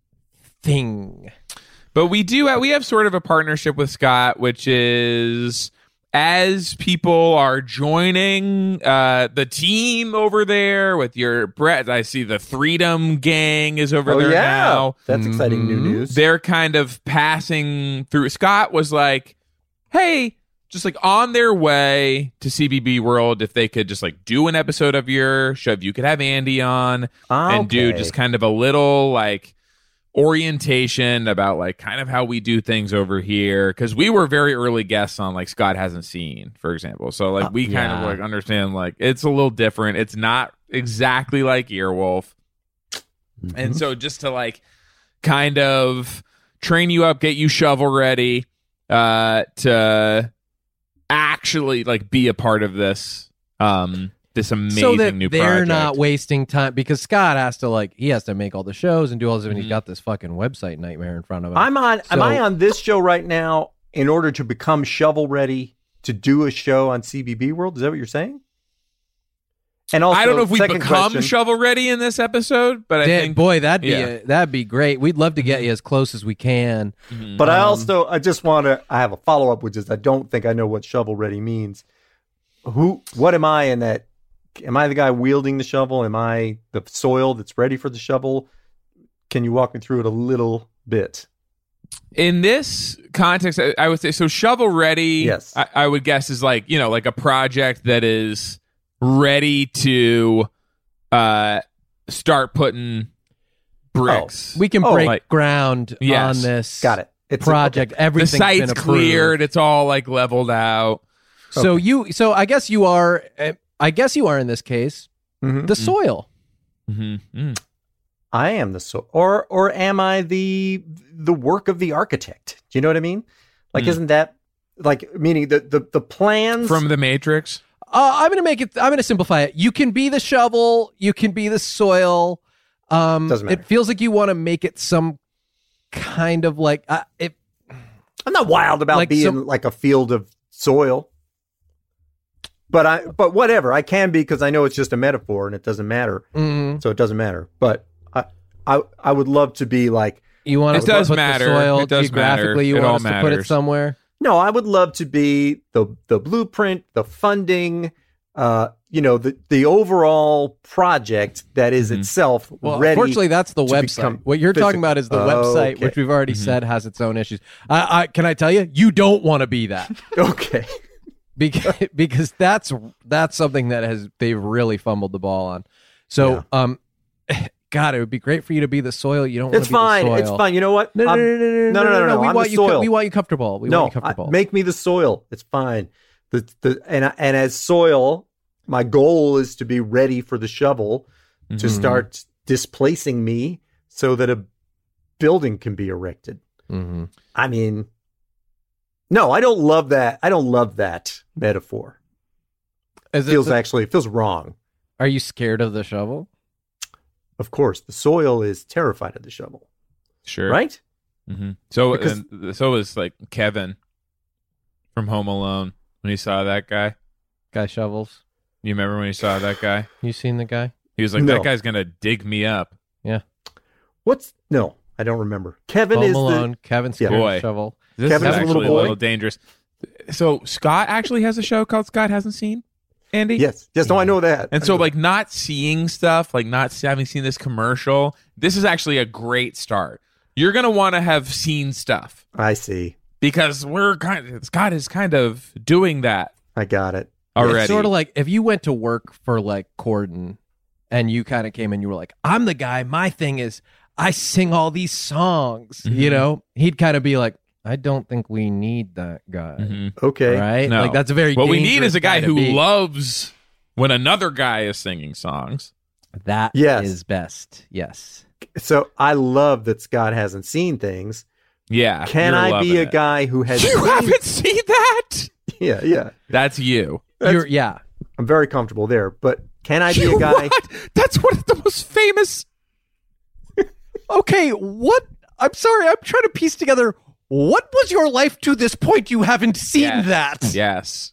[SPEAKER 3] thing.
[SPEAKER 4] But we do have, we have sort of a partnership with Scott, which is as people are joining uh, the team over there with your Brett. I see the Freedom Gang is over
[SPEAKER 5] oh
[SPEAKER 4] there
[SPEAKER 5] yeah,
[SPEAKER 4] now.
[SPEAKER 5] that's exciting new
[SPEAKER 3] Mhm.
[SPEAKER 5] news.
[SPEAKER 4] They're kind of passing through. Scott was like, hey, just like on their way to C B B World, if they could just like do an episode of your show, if you could have Andy on and do
[SPEAKER 5] Okay.
[SPEAKER 4] just kind of a little like orientation about like kind of how we do things over here, because we were very early guests on like Scott Hasn't Seen, for example, so like we kind of
[SPEAKER 3] yeah.
[SPEAKER 4] like understand like it's a little different. It's not exactly like Earwolf. And so just to like kind of train you up, get you shovel ready uh to actually like be a part of this um this amazing
[SPEAKER 3] so that
[SPEAKER 4] new
[SPEAKER 3] they're
[SPEAKER 4] project.
[SPEAKER 3] not wasting time, because Scott has to like he has to make all the shows and do all this, and he's
[SPEAKER 4] Mhm.
[SPEAKER 3] got this fucking website nightmare in front of him.
[SPEAKER 5] I'm on. am
[SPEAKER 3] So-
[SPEAKER 5] I on this show right now in order to become shovel ready to do a show on C B B World? Is that what you're saying? And also,
[SPEAKER 4] I don't know if we
[SPEAKER 5] second
[SPEAKER 4] become
[SPEAKER 5] question,
[SPEAKER 4] shovel ready in this episode, but I
[SPEAKER 3] Da-
[SPEAKER 4] think
[SPEAKER 3] boy, that'd be
[SPEAKER 4] yeah.
[SPEAKER 3] a, that'd be great. We'd love to get you as close as we can.
[SPEAKER 4] Mhm.
[SPEAKER 5] But I
[SPEAKER 3] Um,
[SPEAKER 5] also, I just want to. I have a follow up, which is I don't think I know what shovel ready means. Who? What am I in that? Am I the guy wielding the shovel? Am I the soil that's ready for the shovel? Can you walk me through it a little bit?
[SPEAKER 4] in this context, I, I would say so. Shovel ready,
[SPEAKER 5] Yes.
[SPEAKER 4] I, I would guess is like you know like a project that is ready to uh start putting bricks.
[SPEAKER 3] We can
[SPEAKER 5] Oh,
[SPEAKER 3] break
[SPEAKER 4] like-
[SPEAKER 3] ground
[SPEAKER 4] Yes.
[SPEAKER 3] on this
[SPEAKER 5] Got it. It's a-
[SPEAKER 3] project.
[SPEAKER 5] okay.
[SPEAKER 4] the
[SPEAKER 3] Everything's been
[SPEAKER 4] site's
[SPEAKER 3] approved.
[SPEAKER 4] cleared. It's all like leveled out.
[SPEAKER 3] So you, so I guess you are. uh, I guess you are in this case
[SPEAKER 5] Mhm.
[SPEAKER 3] the soil.
[SPEAKER 4] Mm-hmm.
[SPEAKER 5] I am the so, or or am I the the work of the architect? Do you know what I mean? Like,
[SPEAKER 4] Mm.
[SPEAKER 5] isn't that like meaning the the the plans
[SPEAKER 4] From the Matrix.
[SPEAKER 3] Uh, I'm gonna make it. I'm gonna simplify it. You can be the shovel. You can be the soil. Um,
[SPEAKER 5] Doesn't matter.
[SPEAKER 3] It feels like you want to make it some kind of like uh, it.
[SPEAKER 5] I'm not wild about
[SPEAKER 3] Like
[SPEAKER 5] being
[SPEAKER 3] some-
[SPEAKER 5] like a field of soil. But I, but whatever, I can be because I know it's just a metaphor and it doesn't matter.
[SPEAKER 3] Mhm.
[SPEAKER 5] So it doesn't matter. But I, I, I would love to be like,
[SPEAKER 3] You want
[SPEAKER 4] It
[SPEAKER 3] to
[SPEAKER 4] does
[SPEAKER 3] put
[SPEAKER 4] matter.
[SPEAKER 3] the soil
[SPEAKER 4] It does
[SPEAKER 3] geographically?
[SPEAKER 4] matter.
[SPEAKER 3] You
[SPEAKER 4] It
[SPEAKER 3] want
[SPEAKER 4] all
[SPEAKER 3] us to put it
[SPEAKER 4] matters.
[SPEAKER 3] somewhere?
[SPEAKER 5] no, I would love to be the the blueprint, the funding, uh, you know, the the overall project that is
[SPEAKER 4] Mhm.
[SPEAKER 5] itself
[SPEAKER 3] Well,
[SPEAKER 5] ready.
[SPEAKER 3] unfortunately, that's the
[SPEAKER 5] to
[SPEAKER 3] website.
[SPEAKER 5] become
[SPEAKER 3] What you're talking
[SPEAKER 5] physical.
[SPEAKER 3] about is the
[SPEAKER 5] Oh,
[SPEAKER 3] website,
[SPEAKER 5] okay.
[SPEAKER 3] which we've already
[SPEAKER 4] Mhm.
[SPEAKER 3] said has its own issues. I, I can I tell you, you don't want to be that.
[SPEAKER 5] Okay.
[SPEAKER 3] because because that's that's something that has they've really fumbled the ball on. So, um, God, it would be great for you to be the soil. You don't want
[SPEAKER 5] It's
[SPEAKER 3] to be
[SPEAKER 5] fine.
[SPEAKER 3] the soil.
[SPEAKER 5] It's fine. You know what?
[SPEAKER 3] No, no,
[SPEAKER 5] I'm-
[SPEAKER 3] no, no, no,
[SPEAKER 5] no, no, no, no.
[SPEAKER 3] We
[SPEAKER 5] I'm
[SPEAKER 3] want
[SPEAKER 5] the
[SPEAKER 3] you. co-
[SPEAKER 5] soil.
[SPEAKER 3] We want you comfortable. We
[SPEAKER 5] no,
[SPEAKER 3] want you comfortable.
[SPEAKER 5] I- make me the soil. It's fine. The the and I- and as soil, my goal is to be ready for the shovel to
[SPEAKER 3] Mm-hmm.
[SPEAKER 4] Mhm.
[SPEAKER 5] start displacing me, so that a building can be erected.
[SPEAKER 3] hmm
[SPEAKER 5] I mean, no, I don't love that. I don't love that metaphor.
[SPEAKER 3] Is
[SPEAKER 5] It
[SPEAKER 3] it,
[SPEAKER 5] feels actually it feels wrong.
[SPEAKER 3] are you scared of the shovel?
[SPEAKER 5] Of course, the soil is terrified of the shovel,
[SPEAKER 4] Sure.
[SPEAKER 5] right?
[SPEAKER 4] hmm So,
[SPEAKER 5] Because-
[SPEAKER 4] and so was like Kevin from Home Alone when he saw that guy.
[SPEAKER 3] Guy shovels.
[SPEAKER 4] You remember when he saw that guy?
[SPEAKER 3] You seen the guy?
[SPEAKER 4] He was like,
[SPEAKER 5] No.
[SPEAKER 4] "That guy's gonna dig me up."
[SPEAKER 5] What's no? I don't remember. Kevin
[SPEAKER 3] Home
[SPEAKER 5] is
[SPEAKER 3] Alone. Kevin scared
[SPEAKER 4] Yeah.
[SPEAKER 3] of
[SPEAKER 4] Boy.
[SPEAKER 3] the shovel.
[SPEAKER 4] This
[SPEAKER 5] Kevin's
[SPEAKER 4] is
[SPEAKER 5] a
[SPEAKER 4] actually
[SPEAKER 5] little
[SPEAKER 4] a
[SPEAKER 5] boy.
[SPEAKER 4] little dangerous. So Scott actually has a show called Scott Hasn't Seen, Andy.
[SPEAKER 5] the yes, yes. No, I know that.
[SPEAKER 4] And
[SPEAKER 5] I
[SPEAKER 4] so,
[SPEAKER 5] know.
[SPEAKER 4] like, not seeing stuff, like not having seen this commercial, this is actually a great start. You're gonna want to have seen stuff
[SPEAKER 5] I see.
[SPEAKER 4] because we're kind of Scott is kind of doing that
[SPEAKER 5] I got it.
[SPEAKER 4] already.
[SPEAKER 3] It's sort of like if you went to work for like Corden and you kind of came in, you were like, I'm the guy. My thing is I sing all these songs,
[SPEAKER 4] Mhm.
[SPEAKER 3] you know, he'd kind of be like, I don't think we need that guy.
[SPEAKER 4] Mhm.
[SPEAKER 5] Okay.
[SPEAKER 3] Right?
[SPEAKER 4] No.
[SPEAKER 3] Like that's a very
[SPEAKER 4] What we need
[SPEAKER 3] dangerous
[SPEAKER 4] is a guy
[SPEAKER 3] to
[SPEAKER 4] who
[SPEAKER 3] be.
[SPEAKER 4] loves when another guy is singing songs.
[SPEAKER 3] That
[SPEAKER 5] Yes.
[SPEAKER 3] is best. Yes.
[SPEAKER 5] So I love that Scott hasn't seen things.
[SPEAKER 4] Yeah.
[SPEAKER 5] Can
[SPEAKER 4] you're
[SPEAKER 5] I
[SPEAKER 4] loving
[SPEAKER 5] be a
[SPEAKER 4] it.
[SPEAKER 5] guy who has?
[SPEAKER 4] You
[SPEAKER 5] seen-
[SPEAKER 4] haven't seen that?
[SPEAKER 5] Yeah, yeah.
[SPEAKER 4] That's you.
[SPEAKER 5] That's-
[SPEAKER 3] You're yeah.
[SPEAKER 5] I'm very comfortable there. But can I be
[SPEAKER 4] You
[SPEAKER 5] a guy?
[SPEAKER 4] what? That's one of the most famous.
[SPEAKER 3] Okay, what I'm sorry, I'm trying to piece together what was your life to this point you haven't seen
[SPEAKER 4] Yes.
[SPEAKER 3] that?
[SPEAKER 4] Yes.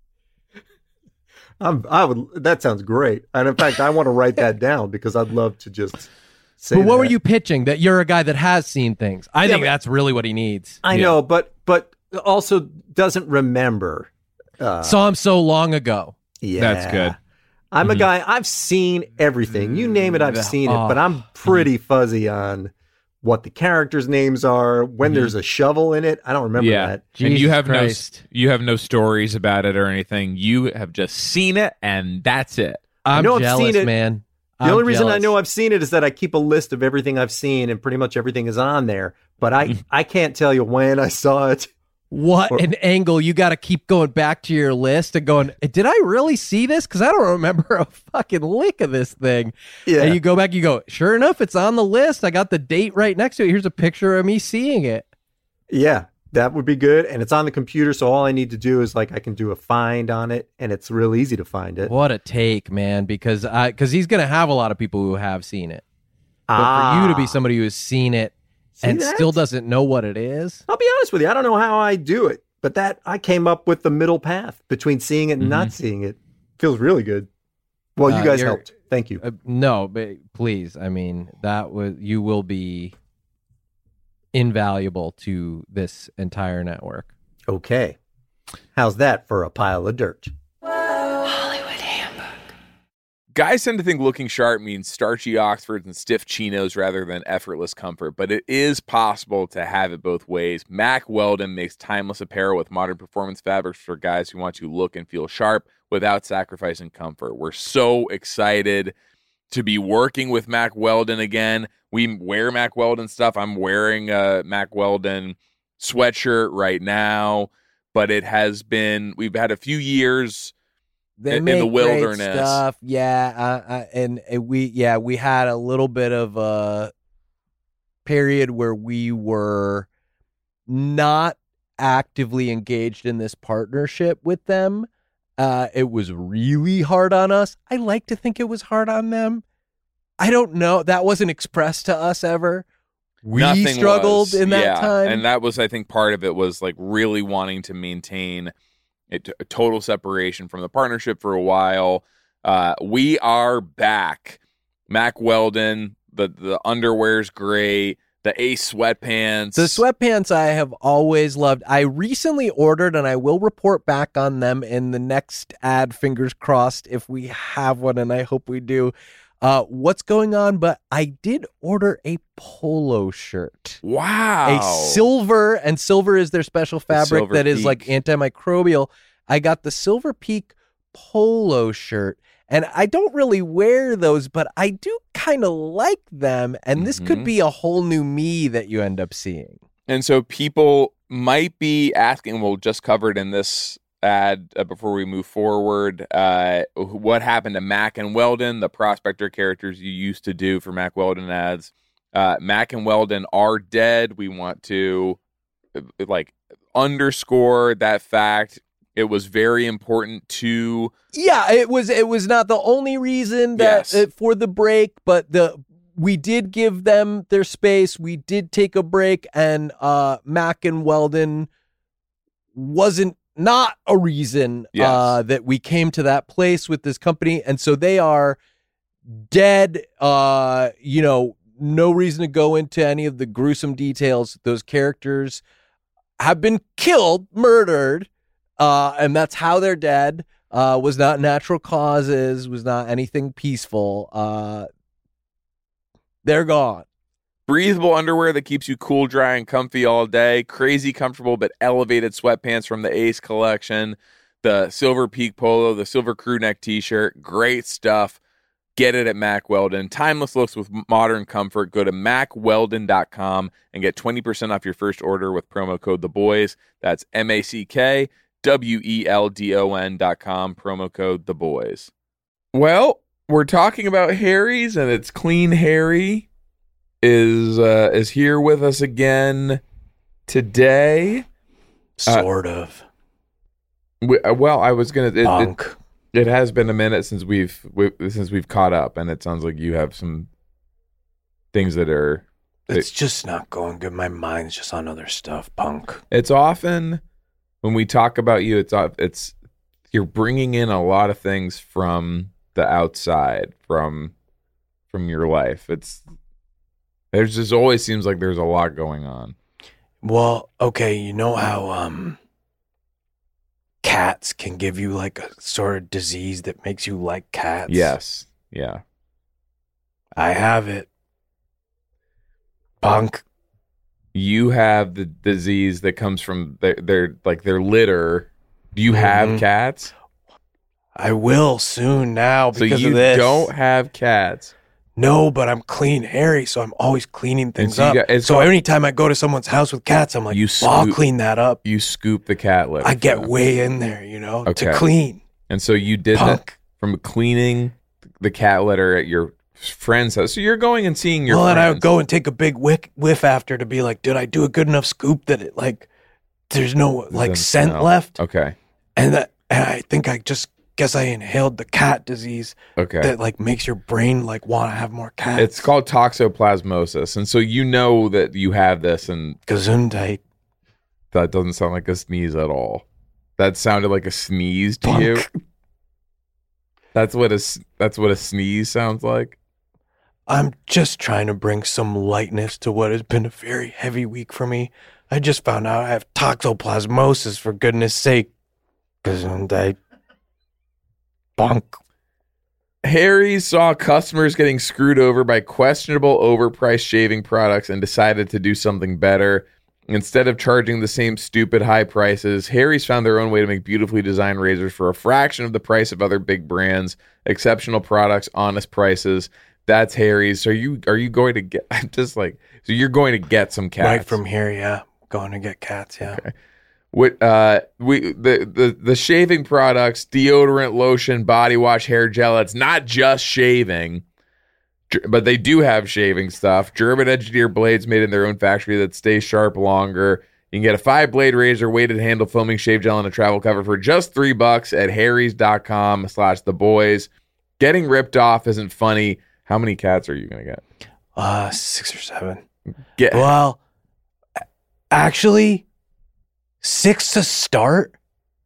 [SPEAKER 5] I'm, I would. That sounds great. And in fact, I want to write that down because I'd love to just say.
[SPEAKER 3] But what were
[SPEAKER 5] that.
[SPEAKER 3] you pitching? That you're a guy that has seen things. I
[SPEAKER 5] Yeah,
[SPEAKER 3] think
[SPEAKER 5] but-
[SPEAKER 3] that's really what he needs.
[SPEAKER 5] I
[SPEAKER 4] Yeah.
[SPEAKER 5] know, but but also doesn't remember. Uh,
[SPEAKER 3] Saw him so long ago.
[SPEAKER 5] yeah,
[SPEAKER 4] That's good.
[SPEAKER 5] I'm a
[SPEAKER 4] Mhm.
[SPEAKER 5] guy. I've seen everything. You name it, I've
[SPEAKER 3] Mm,
[SPEAKER 5] seen it.
[SPEAKER 3] oh.
[SPEAKER 5] But I'm pretty fuzzy on what the characters' names are. When
[SPEAKER 4] Mhm.
[SPEAKER 5] there's a shovel in it, I don't remember
[SPEAKER 4] Yeah.
[SPEAKER 5] that.
[SPEAKER 4] and you
[SPEAKER 3] Jesus
[SPEAKER 4] have
[SPEAKER 3] Christ.
[SPEAKER 4] no you have no stories about it or anything. You have just seen it and that's it.
[SPEAKER 3] I'm
[SPEAKER 5] know I've
[SPEAKER 3] jealous,
[SPEAKER 5] seen it.
[SPEAKER 3] man.
[SPEAKER 5] The
[SPEAKER 3] I'm
[SPEAKER 5] only reason I
[SPEAKER 3] jealous.
[SPEAKER 5] know I've seen it is that I keep a list of everything I've seen, and pretty much everything is on there. But I I can't tell you when I saw it.
[SPEAKER 3] What
[SPEAKER 5] Or-
[SPEAKER 3] an angle. You got to keep going back to your list and going, did I really see this? Because I don't remember a fucking lick of this thing.
[SPEAKER 5] Yeah,
[SPEAKER 3] And you go back, you go, sure enough, it's on the list. I got the date right next to it. Here's a picture of me seeing it.
[SPEAKER 5] yeah, that would be good. And it's on the computer, so all I need to do is like I can do a find on it, and it's real easy to find it.
[SPEAKER 3] What a take, man. Because I, because he's going to have a lot of people who have seen it. But
[SPEAKER 5] Ah,
[SPEAKER 3] for you to be somebody who has seen it
[SPEAKER 5] see
[SPEAKER 3] and
[SPEAKER 5] that?
[SPEAKER 3] still doesn't know what it is.
[SPEAKER 5] I'll be honest with you, I don't know how I do it, but that I came up with the middle path between seeing it and not seeing it. Feels really good. Well, you
[SPEAKER 3] Uh,
[SPEAKER 5] guys
[SPEAKER 3] you're-
[SPEAKER 5] helped. Thank you.
[SPEAKER 3] Uh, no, but please. I mean, that was, you will be invaluable to this entire network.
[SPEAKER 5] Okay. How's that for a pile of dirt?
[SPEAKER 6] Guys tend to think looking sharp means starchy Oxfords and stiff chinos rather than effortless comfort, but it is possible to have it both ways. Mack Weldon makes timeless apparel with modern performance fabrics for guys who want to look and feel sharp without sacrificing comfort. We're so excited to be working with Mack Weldon again. We wear Mack Weldon stuff. I'm wearing a Mack Weldon sweatshirt right now, but it has been, we've had a few years
[SPEAKER 7] They
[SPEAKER 6] in
[SPEAKER 7] make
[SPEAKER 6] the
[SPEAKER 7] great
[SPEAKER 6] wilderness.
[SPEAKER 7] stuff. Yeah, uh, uh, and, and we yeah we had a little bit of a period where we were not actively engaged in this partnership with them. Uh, it was really hard on us. I like to think it was hard on them. I don't know. That wasn't expressed to us ever. We
[SPEAKER 6] Nothing
[SPEAKER 7] struggled
[SPEAKER 6] was.
[SPEAKER 7] in that
[SPEAKER 6] Yeah,
[SPEAKER 7] time.
[SPEAKER 6] and that was, I think, part of it was like really wanting to maintain it, a total separation from the partnership for a while. Uh, we are back. Mack Weldon, the, the underwear's great. The Ace sweatpants.
[SPEAKER 7] The sweatpants I have always loved. I recently ordered, and I will report back on them in the next ad, fingers crossed, if we have one, and I hope we do. Uh, what's going on? But I did order a polo shirt.
[SPEAKER 6] Wow.
[SPEAKER 7] A silver, and silver is their special fabric
[SPEAKER 6] Silver
[SPEAKER 7] that is
[SPEAKER 6] Peak.
[SPEAKER 7] like antimicrobial. I got the Silver Peak polo shirt. And I don't really wear those, but I do kind of like them. And this could
[SPEAKER 6] Mhm.
[SPEAKER 7] be a whole new me that you end up seeing.
[SPEAKER 6] And so people might be asking, we'll just cover it in this ad uh, before we move forward, uh, what happened to Mack and Weldon, the prospector characters you used to do for Mack Weldon ads. Uh, Mack and Weldon are dead. We want to uh, like underscore that fact. It was very important to
[SPEAKER 7] Yeah, it was it was not the only reason that
[SPEAKER 6] Yes.
[SPEAKER 7] uh, for the break, but the we did give them their space. We did take a break, and uh, Mack and Weldon wasn't not a reason
[SPEAKER 6] Yes.
[SPEAKER 7] uh, that we came to that place with this company, and so they are dead. Uh, you know, no reason to go into any of the gruesome details. Those characters have been killed, murdered. Uh, and that's how they're dead. Uh, was not natural causes, was not anything peaceful. Uh, they're gone.
[SPEAKER 6] breathable underwear that keeps you cool, dry, and comfy all day. Crazy comfortable but elevated sweatpants from the Ace collection. The Silver Peak polo, the Silver Crew Neck t-shirt. Great stuff. Get it at Mack Weldon. Timeless looks with modern comfort. Go to mack weldon dot com and get twenty percent off your first order with promo code The Boys. That's M A C K W E L D O N dot com, promo code The Boys. Well, we're talking about Harry's, and it's Clean Harry is uh, is here with us again today.
[SPEAKER 5] Sort of.
[SPEAKER 6] We, uh, well, I was gonna. It, it,
[SPEAKER 5] Bunk.
[SPEAKER 6] it has been a minute since we've we, since we've caught up, and it sounds like you have some things that are.
[SPEAKER 5] It's just not going good. My mind's just on other stuff, punk.
[SPEAKER 6] It's often when we talk about you, it's off- it's you're bringing in a lot of things from the outside, from from your life. It's there's just always seems like there's a lot going on.
[SPEAKER 5] Well, okay, you know how um cats can give you like a sort of disease that makes you like cats?
[SPEAKER 6] Yes, yeah.
[SPEAKER 5] I have it. Punk.
[SPEAKER 6] You have the disease that comes from their, their like their litter. Do you have
[SPEAKER 5] Mhm.
[SPEAKER 6] cats?
[SPEAKER 5] I will soon now
[SPEAKER 6] So
[SPEAKER 5] because
[SPEAKER 6] you
[SPEAKER 5] of this.
[SPEAKER 6] don't have cats.
[SPEAKER 5] No, but I'm clean Harry, so I'm always cleaning things
[SPEAKER 6] so you
[SPEAKER 5] up.
[SPEAKER 6] got- it's
[SPEAKER 5] so
[SPEAKER 6] called-
[SPEAKER 5] anytime I go to someone's house with cats, I'm like,
[SPEAKER 6] You
[SPEAKER 5] well, I'll
[SPEAKER 6] scoop-
[SPEAKER 5] clean that up.
[SPEAKER 6] You scoop the cat litter.
[SPEAKER 5] I get
[SPEAKER 6] from-
[SPEAKER 5] way in there, you know,
[SPEAKER 6] Okay.
[SPEAKER 5] to clean.
[SPEAKER 6] And so you did that
[SPEAKER 5] Punk.
[SPEAKER 6] from cleaning the cat litter at your friend's house. So you're going and seeing your
[SPEAKER 5] well, and
[SPEAKER 6] friends.
[SPEAKER 5] I would go and take a big whiff, whiff after to be like, did I do a good enough scoop that it like there's no like
[SPEAKER 6] Doesn't
[SPEAKER 5] scent
[SPEAKER 6] smell.
[SPEAKER 5] left?
[SPEAKER 6] Okay.
[SPEAKER 5] And that and I think I just guess I inhaled the cat disease
[SPEAKER 6] Okay.
[SPEAKER 5] that like makes your brain like want to have more cats.
[SPEAKER 6] It's called toxoplasmosis. And so you know that you have this, and
[SPEAKER 5] Gesundheit.
[SPEAKER 6] that doesn't sound like a sneeze at all. That sounded like a sneeze to
[SPEAKER 5] Punk.
[SPEAKER 6] you. That's what a s- that's what a sneeze sounds like.
[SPEAKER 5] I'm just trying to bring some lightness to what has been a very heavy week for me. I just found out I have toxoplasmosis, for goodness sake. Gesundheit. Bunk.
[SPEAKER 6] Harry saw customers getting screwed over by questionable overpriced shaving products and decided to do something better. Instead of charging the same stupid high prices, Harry's found their own way to make beautifully designed razors for a fraction of the price of other big brands. Exceptional products, honest prices. That's Harry's. So are you are you going to get? I'm just like, so you're going to get some cats
[SPEAKER 5] Right from here, yeah. Going to get cats, yeah.
[SPEAKER 6] Okay. What uh we the, the the shaving products, deodorant, lotion, body wash, hair gel. It's not just shaving, Ger- but they do have shaving stuff. German engineered blades made in their own factory that stay sharp longer. You can get a five blade razor, weighted handle, foaming shave gel, and a travel cover for just three bucks at harrys dot com slash the boys. Getting ripped off isn't funny. How many cats are you gonna get?
[SPEAKER 5] Uh, six or seven.
[SPEAKER 6] Get
[SPEAKER 5] Well, a- actually, six to start,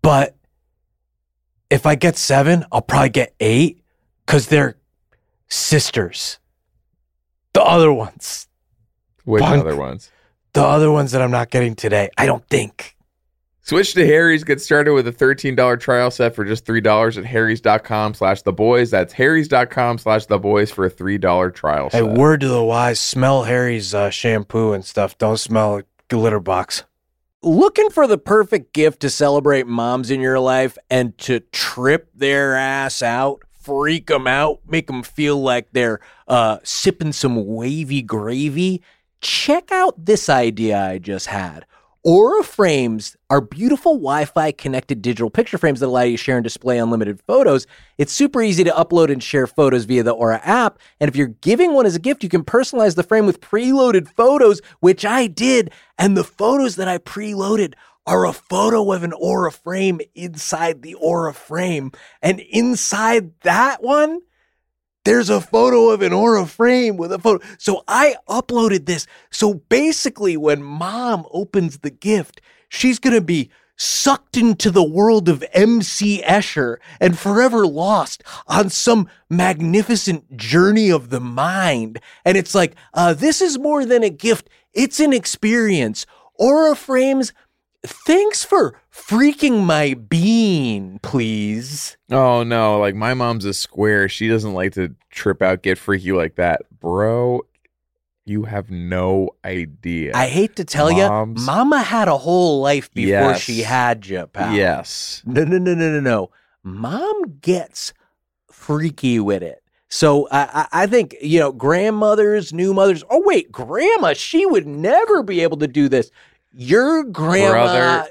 [SPEAKER 7] But if I get seven, I'll probably get eight because they're sisters. The other ones.
[SPEAKER 6] Which
[SPEAKER 7] Bunk.
[SPEAKER 6] other ones?
[SPEAKER 7] The other ones that I'm not getting today. I don't think.
[SPEAKER 6] Switch to Harry's. Get started with a thirteen dollars trial set for just three dollars at harrys.com slash the boys. That's harrys.com slash the boys for a three dollars trial
[SPEAKER 7] Hey,
[SPEAKER 6] set.
[SPEAKER 7] word to the wise, smell Harry's uh, shampoo and stuff. Don't smell a litter box. Looking for the perfect gift to celebrate moms in your life and to trip their ass out, freak them out, make them feel like they're uh, sipping some wavy gravy? Check out this idea I just had. Aura Frames are beautiful Wi-Fi connected digital picture frames that allow you to share and display unlimited photos. It's super easy to upload and share photos via the Aura app. And if you're giving one as a gift, you can personalize the frame with preloaded photos, which I did. And the photos that I preloaded are a photo of an Aura frame inside the Aura frame. And inside that one, there's a photo of an Aura frame with a photo. So I uploaded this. So basically, when mom opens the gift, she's going to be sucked into the world of M C Escher and forever lost on some magnificent journey of the mind. And it's like, uh, this is more than a gift. It's an experience. Aura frames, thanks for freaking my bean, please.
[SPEAKER 6] Oh, no. Like, my mom's a square. She doesn't like to trip out, get freaky like that. Bro, you have no idea.
[SPEAKER 7] I hate to tell you,
[SPEAKER 6] Moms-
[SPEAKER 7] mama had a whole life before
[SPEAKER 6] Yes.
[SPEAKER 7] she had you, pal.
[SPEAKER 6] Yes.
[SPEAKER 7] No, no, no, no, no, no. Mom gets freaky with it. So I, I I think, you know, grandmothers, new mothers. Oh, wait, grandma, she would never be able to do this. Your grandma,
[SPEAKER 6] Brother.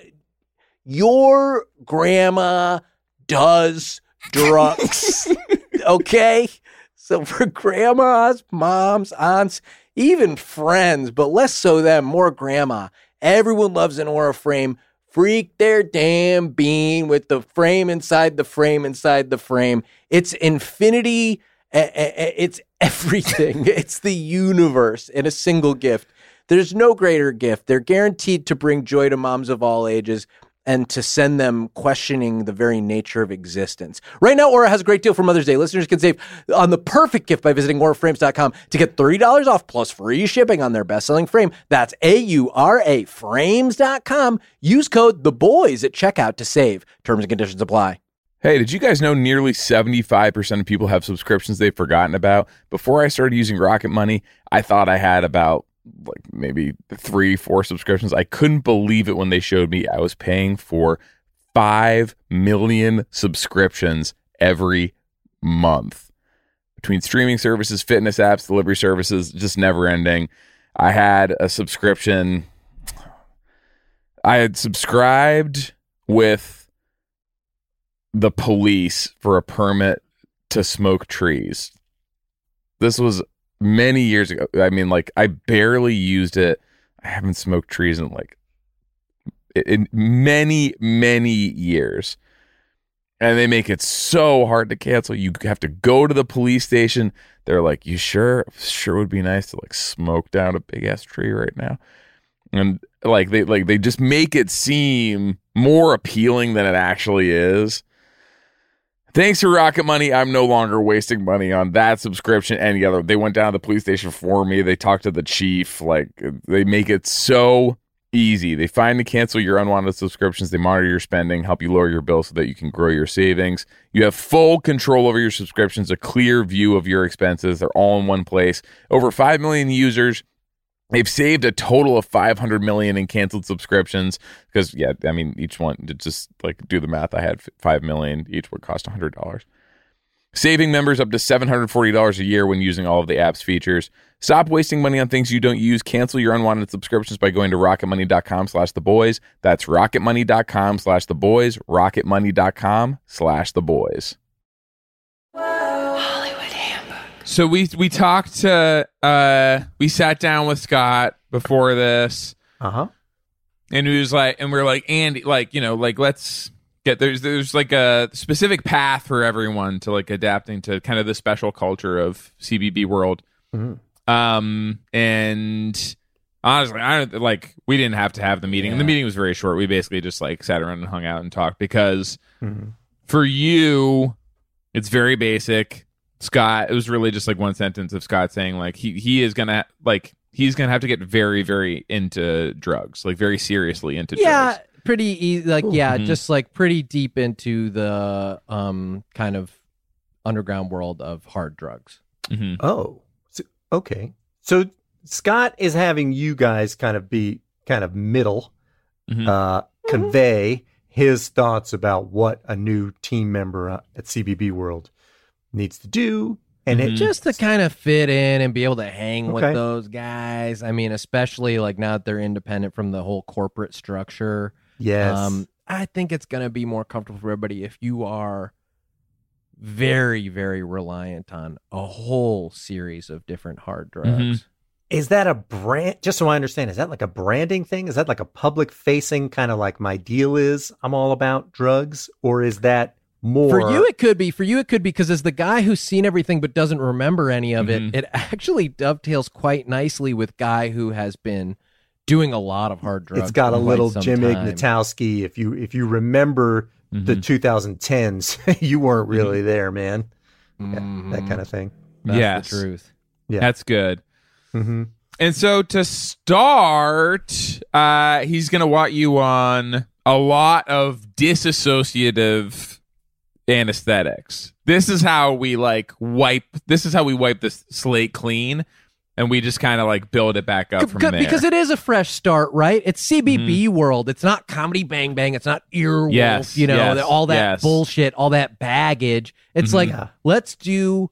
[SPEAKER 7] your grandma does drugs. Okay? So for grandmas, moms, aunts, even friends, but less so them, more grandma. Everyone loves an Aura frame. Freak their damn bean with the frame inside the frame inside the frame. It's infinity. a- a- It's everything. It's the universe in a single gift. There's no greater gift. They're guaranteed to bring joy to moms of all ages and to send them questioning the very nature of existence. Right now, Aura has a great deal for Mother's Day. Listeners can save on the perfect gift by visiting aura frames dot com to get thirty dollars off plus free shipping on their best-selling frame. That's A U R A frames dot com. Use code THEBOYS at checkout to save. Terms and conditions apply.
[SPEAKER 6] Hey, did you guys know nearly seventy-five percent of people have subscriptions they've forgotten about? Before I started using Rocket Money, I thought I had about like maybe three, four subscriptions. I couldn't believe it when they showed me I was paying for five million subscriptions every month. Between streaming services, fitness apps, delivery services, just never ending. I had a subscription. I had subscribed with the police for a permit to smoke trees. This was many years ago. I mean, like, I barely used it. I haven't smoked trees in like in many, many years. And they make it so hard to cancel. You have to go to the police station. They're like, you sure? Sure would be nice to like smoke down a big ass tree right now. And like they like they just make it seem more appealing than it actually is. Thanks to Rocket Money, I'm no longer wasting money on that subscription. Any other, they went down to the police station for me. They talked to the chief. Like, they make it so easy. They find and cancel your unwanted subscriptions. They monitor your spending, help you lower your bill so that you can grow your savings. You have full control over your subscriptions, a clear view of your expenses. They're all in one place. Over five million users. They've saved a total of five hundred million in canceled subscriptions because, yeah, I mean, each one, to just like do the math, I had five million. Each would cost one hundred dollars. Saving members up to seven hundred forty dollars a year when using all of the app's features. Stop wasting money on things you don't use. Cancel your unwanted subscriptions by going to rocketmoney.com slash the boys. That's rocketmoney.com slash the boys. rocketmoney.com slash the boys.
[SPEAKER 4] So we we talked to uh we sat down with Scott before this,
[SPEAKER 5] Uh-huh.
[SPEAKER 4] and he was like, and we are like, Andy, like, you know, like, let's get there's there's like a specific path for everyone to like adapting to kind of the special culture of C B B world.
[SPEAKER 5] Mhm.
[SPEAKER 4] Um and honestly, I don't like. We didn't have to have the meeting, and the
[SPEAKER 7] Yeah.
[SPEAKER 4] meeting was very short. We basically just like sat around and hung out and talked because
[SPEAKER 5] Mhm.
[SPEAKER 4] for you, it's very basic. Scott, it was really just like one sentence of Scott saying like he he is gonna like he's gonna have to get very very into drugs, like very seriously into
[SPEAKER 7] Yeah,
[SPEAKER 4] drugs.
[SPEAKER 7] pretty easy. Like, yeah,
[SPEAKER 4] Mhm.
[SPEAKER 7] just like pretty deep into the um kind of underground world of hard drugs.
[SPEAKER 4] Mm-hmm.
[SPEAKER 5] Oh, so, okay. So Scott is having you guys kind of be kind of middle,
[SPEAKER 4] Mhm.
[SPEAKER 5] uh, convey his thoughts about what a new team member uh, at C B B World needs to do, and
[SPEAKER 4] Mhm.
[SPEAKER 5] it
[SPEAKER 7] Just to kind of fit in and be able to hang with
[SPEAKER 5] Okay.
[SPEAKER 7] those guys. I mean, especially like now that they're independent from the whole corporate structure.
[SPEAKER 5] yes,
[SPEAKER 7] Um, I think it's going to be more comfortable for everybody if you are very, very reliant on a whole series of different hard drugs.
[SPEAKER 4] Mhm.
[SPEAKER 5] is that a brand? Just so I understand, is that like a branding thing? Is that like a public facing kind of like my deal is I'm all about drugs, or is that more
[SPEAKER 7] For you, it could be. For you, it could be because as the guy who's seen everything but doesn't remember any of
[SPEAKER 4] Mhm.
[SPEAKER 7] it, it actually dovetails quite nicely with guy who has been doing a lot of hard drugs.
[SPEAKER 5] It's got a
[SPEAKER 7] for quite
[SPEAKER 5] little
[SPEAKER 7] some
[SPEAKER 5] Jim
[SPEAKER 7] time.
[SPEAKER 5] Ignatowski. If you if you remember the
[SPEAKER 4] Mhm.
[SPEAKER 5] twenty tens, you weren't really there, man.
[SPEAKER 7] Mhm.
[SPEAKER 5] That kind of thing.
[SPEAKER 7] That's
[SPEAKER 4] Yes.
[SPEAKER 7] the truth.
[SPEAKER 5] Yeah.
[SPEAKER 4] That's good.
[SPEAKER 5] Mm-hmm.
[SPEAKER 4] And so to start, uh, he's going to want you on a lot of disassociative anesthetics. This is how we like wipe. This is how we wipe the slate clean, and we just kind of like build it back up from
[SPEAKER 7] C-
[SPEAKER 4] there.
[SPEAKER 7] Because it is a fresh start, right? It's C B B world. It's not Comedy Bang Bang. It's not Earwolf.
[SPEAKER 4] Yes,
[SPEAKER 7] you know,
[SPEAKER 4] yes,
[SPEAKER 7] all that
[SPEAKER 4] yes.
[SPEAKER 7] bullshit, all that baggage. It's
[SPEAKER 4] Mhm.
[SPEAKER 7] like,
[SPEAKER 5] Yeah.
[SPEAKER 7] let's do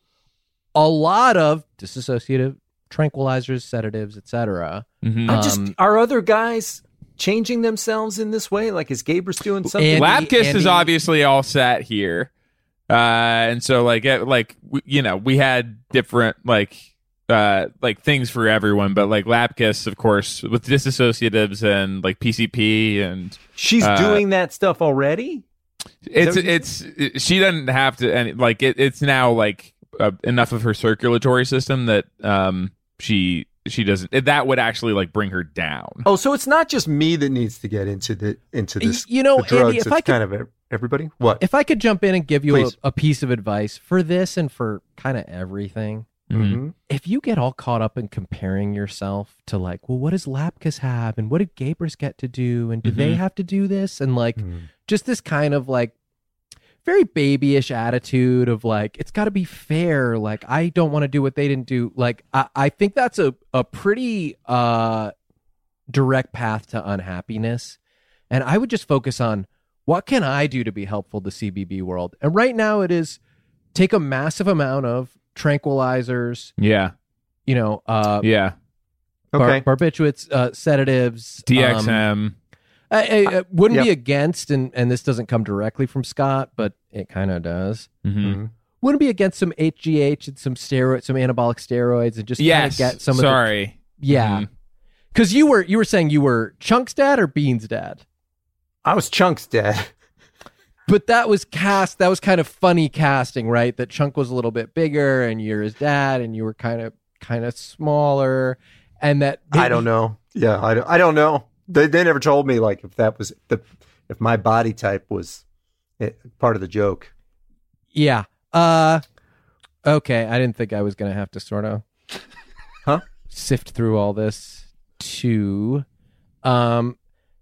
[SPEAKER 7] a lot of disassociative tranquilizers, sedatives, et cetera.
[SPEAKER 4] Mhm.
[SPEAKER 5] I just
[SPEAKER 7] Um,
[SPEAKER 5] are other guys changing themselves in this way? Like is Gabrus doing something?
[SPEAKER 7] Andy-
[SPEAKER 4] Lapkus is
[SPEAKER 7] Andy-
[SPEAKER 4] obviously all set here, uh, and so like it, like we, you know we had different like uh like things for everyone, but like Lapkus, of course, with disassociatives and like P C P, and
[SPEAKER 5] She's
[SPEAKER 4] uh,
[SPEAKER 5] doing that stuff already.
[SPEAKER 4] it's
[SPEAKER 5] that what you
[SPEAKER 4] it's it, she doesn't have to, and like it, it's now like uh, enough of her circulatory system that um she she doesn't that would actually like bring her down.
[SPEAKER 5] Oh, so it's not just me that needs to get into the into this.
[SPEAKER 7] You know,
[SPEAKER 5] the drugs.
[SPEAKER 7] Andy, if
[SPEAKER 5] it's
[SPEAKER 7] I could-
[SPEAKER 5] kind of everybody. What?
[SPEAKER 7] If I could jump in and give you a,
[SPEAKER 5] Please.
[SPEAKER 7] a piece of advice for this and for kind of everything,
[SPEAKER 4] Mhm.
[SPEAKER 5] Mhm.
[SPEAKER 7] if you get all caught up in comparing yourself to like, well, what does Lapkus have and what did Gabrus get to do and do they
[SPEAKER 4] Mhm.
[SPEAKER 7] have to do this and like
[SPEAKER 5] Mhm.
[SPEAKER 7] just this kind of like very babyish attitude of like it's got to be fair, like I don't want to do what they didn't do. Like I, I think that's a a pretty uh direct path to unhappiness, and I would just focus on what can I do to be helpful to C B B world. And right now it is take a massive amount of tranquilizers,
[SPEAKER 4] Yeah,
[SPEAKER 7] you know, uh,
[SPEAKER 4] yeah,
[SPEAKER 5] Okay.
[SPEAKER 7] bar- barbiturates, uh, sedatives,
[SPEAKER 4] D X M.
[SPEAKER 7] um, I, I, I wouldn't
[SPEAKER 5] Yep.
[SPEAKER 7] be against, and and this doesn't come directly from Scott, but it kind of does.
[SPEAKER 4] Mhm.
[SPEAKER 5] Mhm.
[SPEAKER 7] Wouldn't be against some H G H and some steroids, some anabolic steroids, and just kind
[SPEAKER 4] Yes,
[SPEAKER 7] of get some of
[SPEAKER 4] sorry.
[SPEAKER 7] the yeah.
[SPEAKER 4] Mhm.
[SPEAKER 7] Because you were you were saying you were Chunk's dad or Bean's dad,
[SPEAKER 5] I was Chunk's dad.
[SPEAKER 7] but that was cast. That was kind of funny casting, right? That Chunk was a little bit bigger, and you're his dad, and you were kind of kind of smaller, and that
[SPEAKER 5] I don't know. Yeah, I don't, I don't know. They they never told me like if that was the if my body type was it, part of the joke.
[SPEAKER 7] Yeah. Uh. Okay. I didn't think I was gonna have to sort of,
[SPEAKER 5] Huh?
[SPEAKER 7] sift through all this too. Um.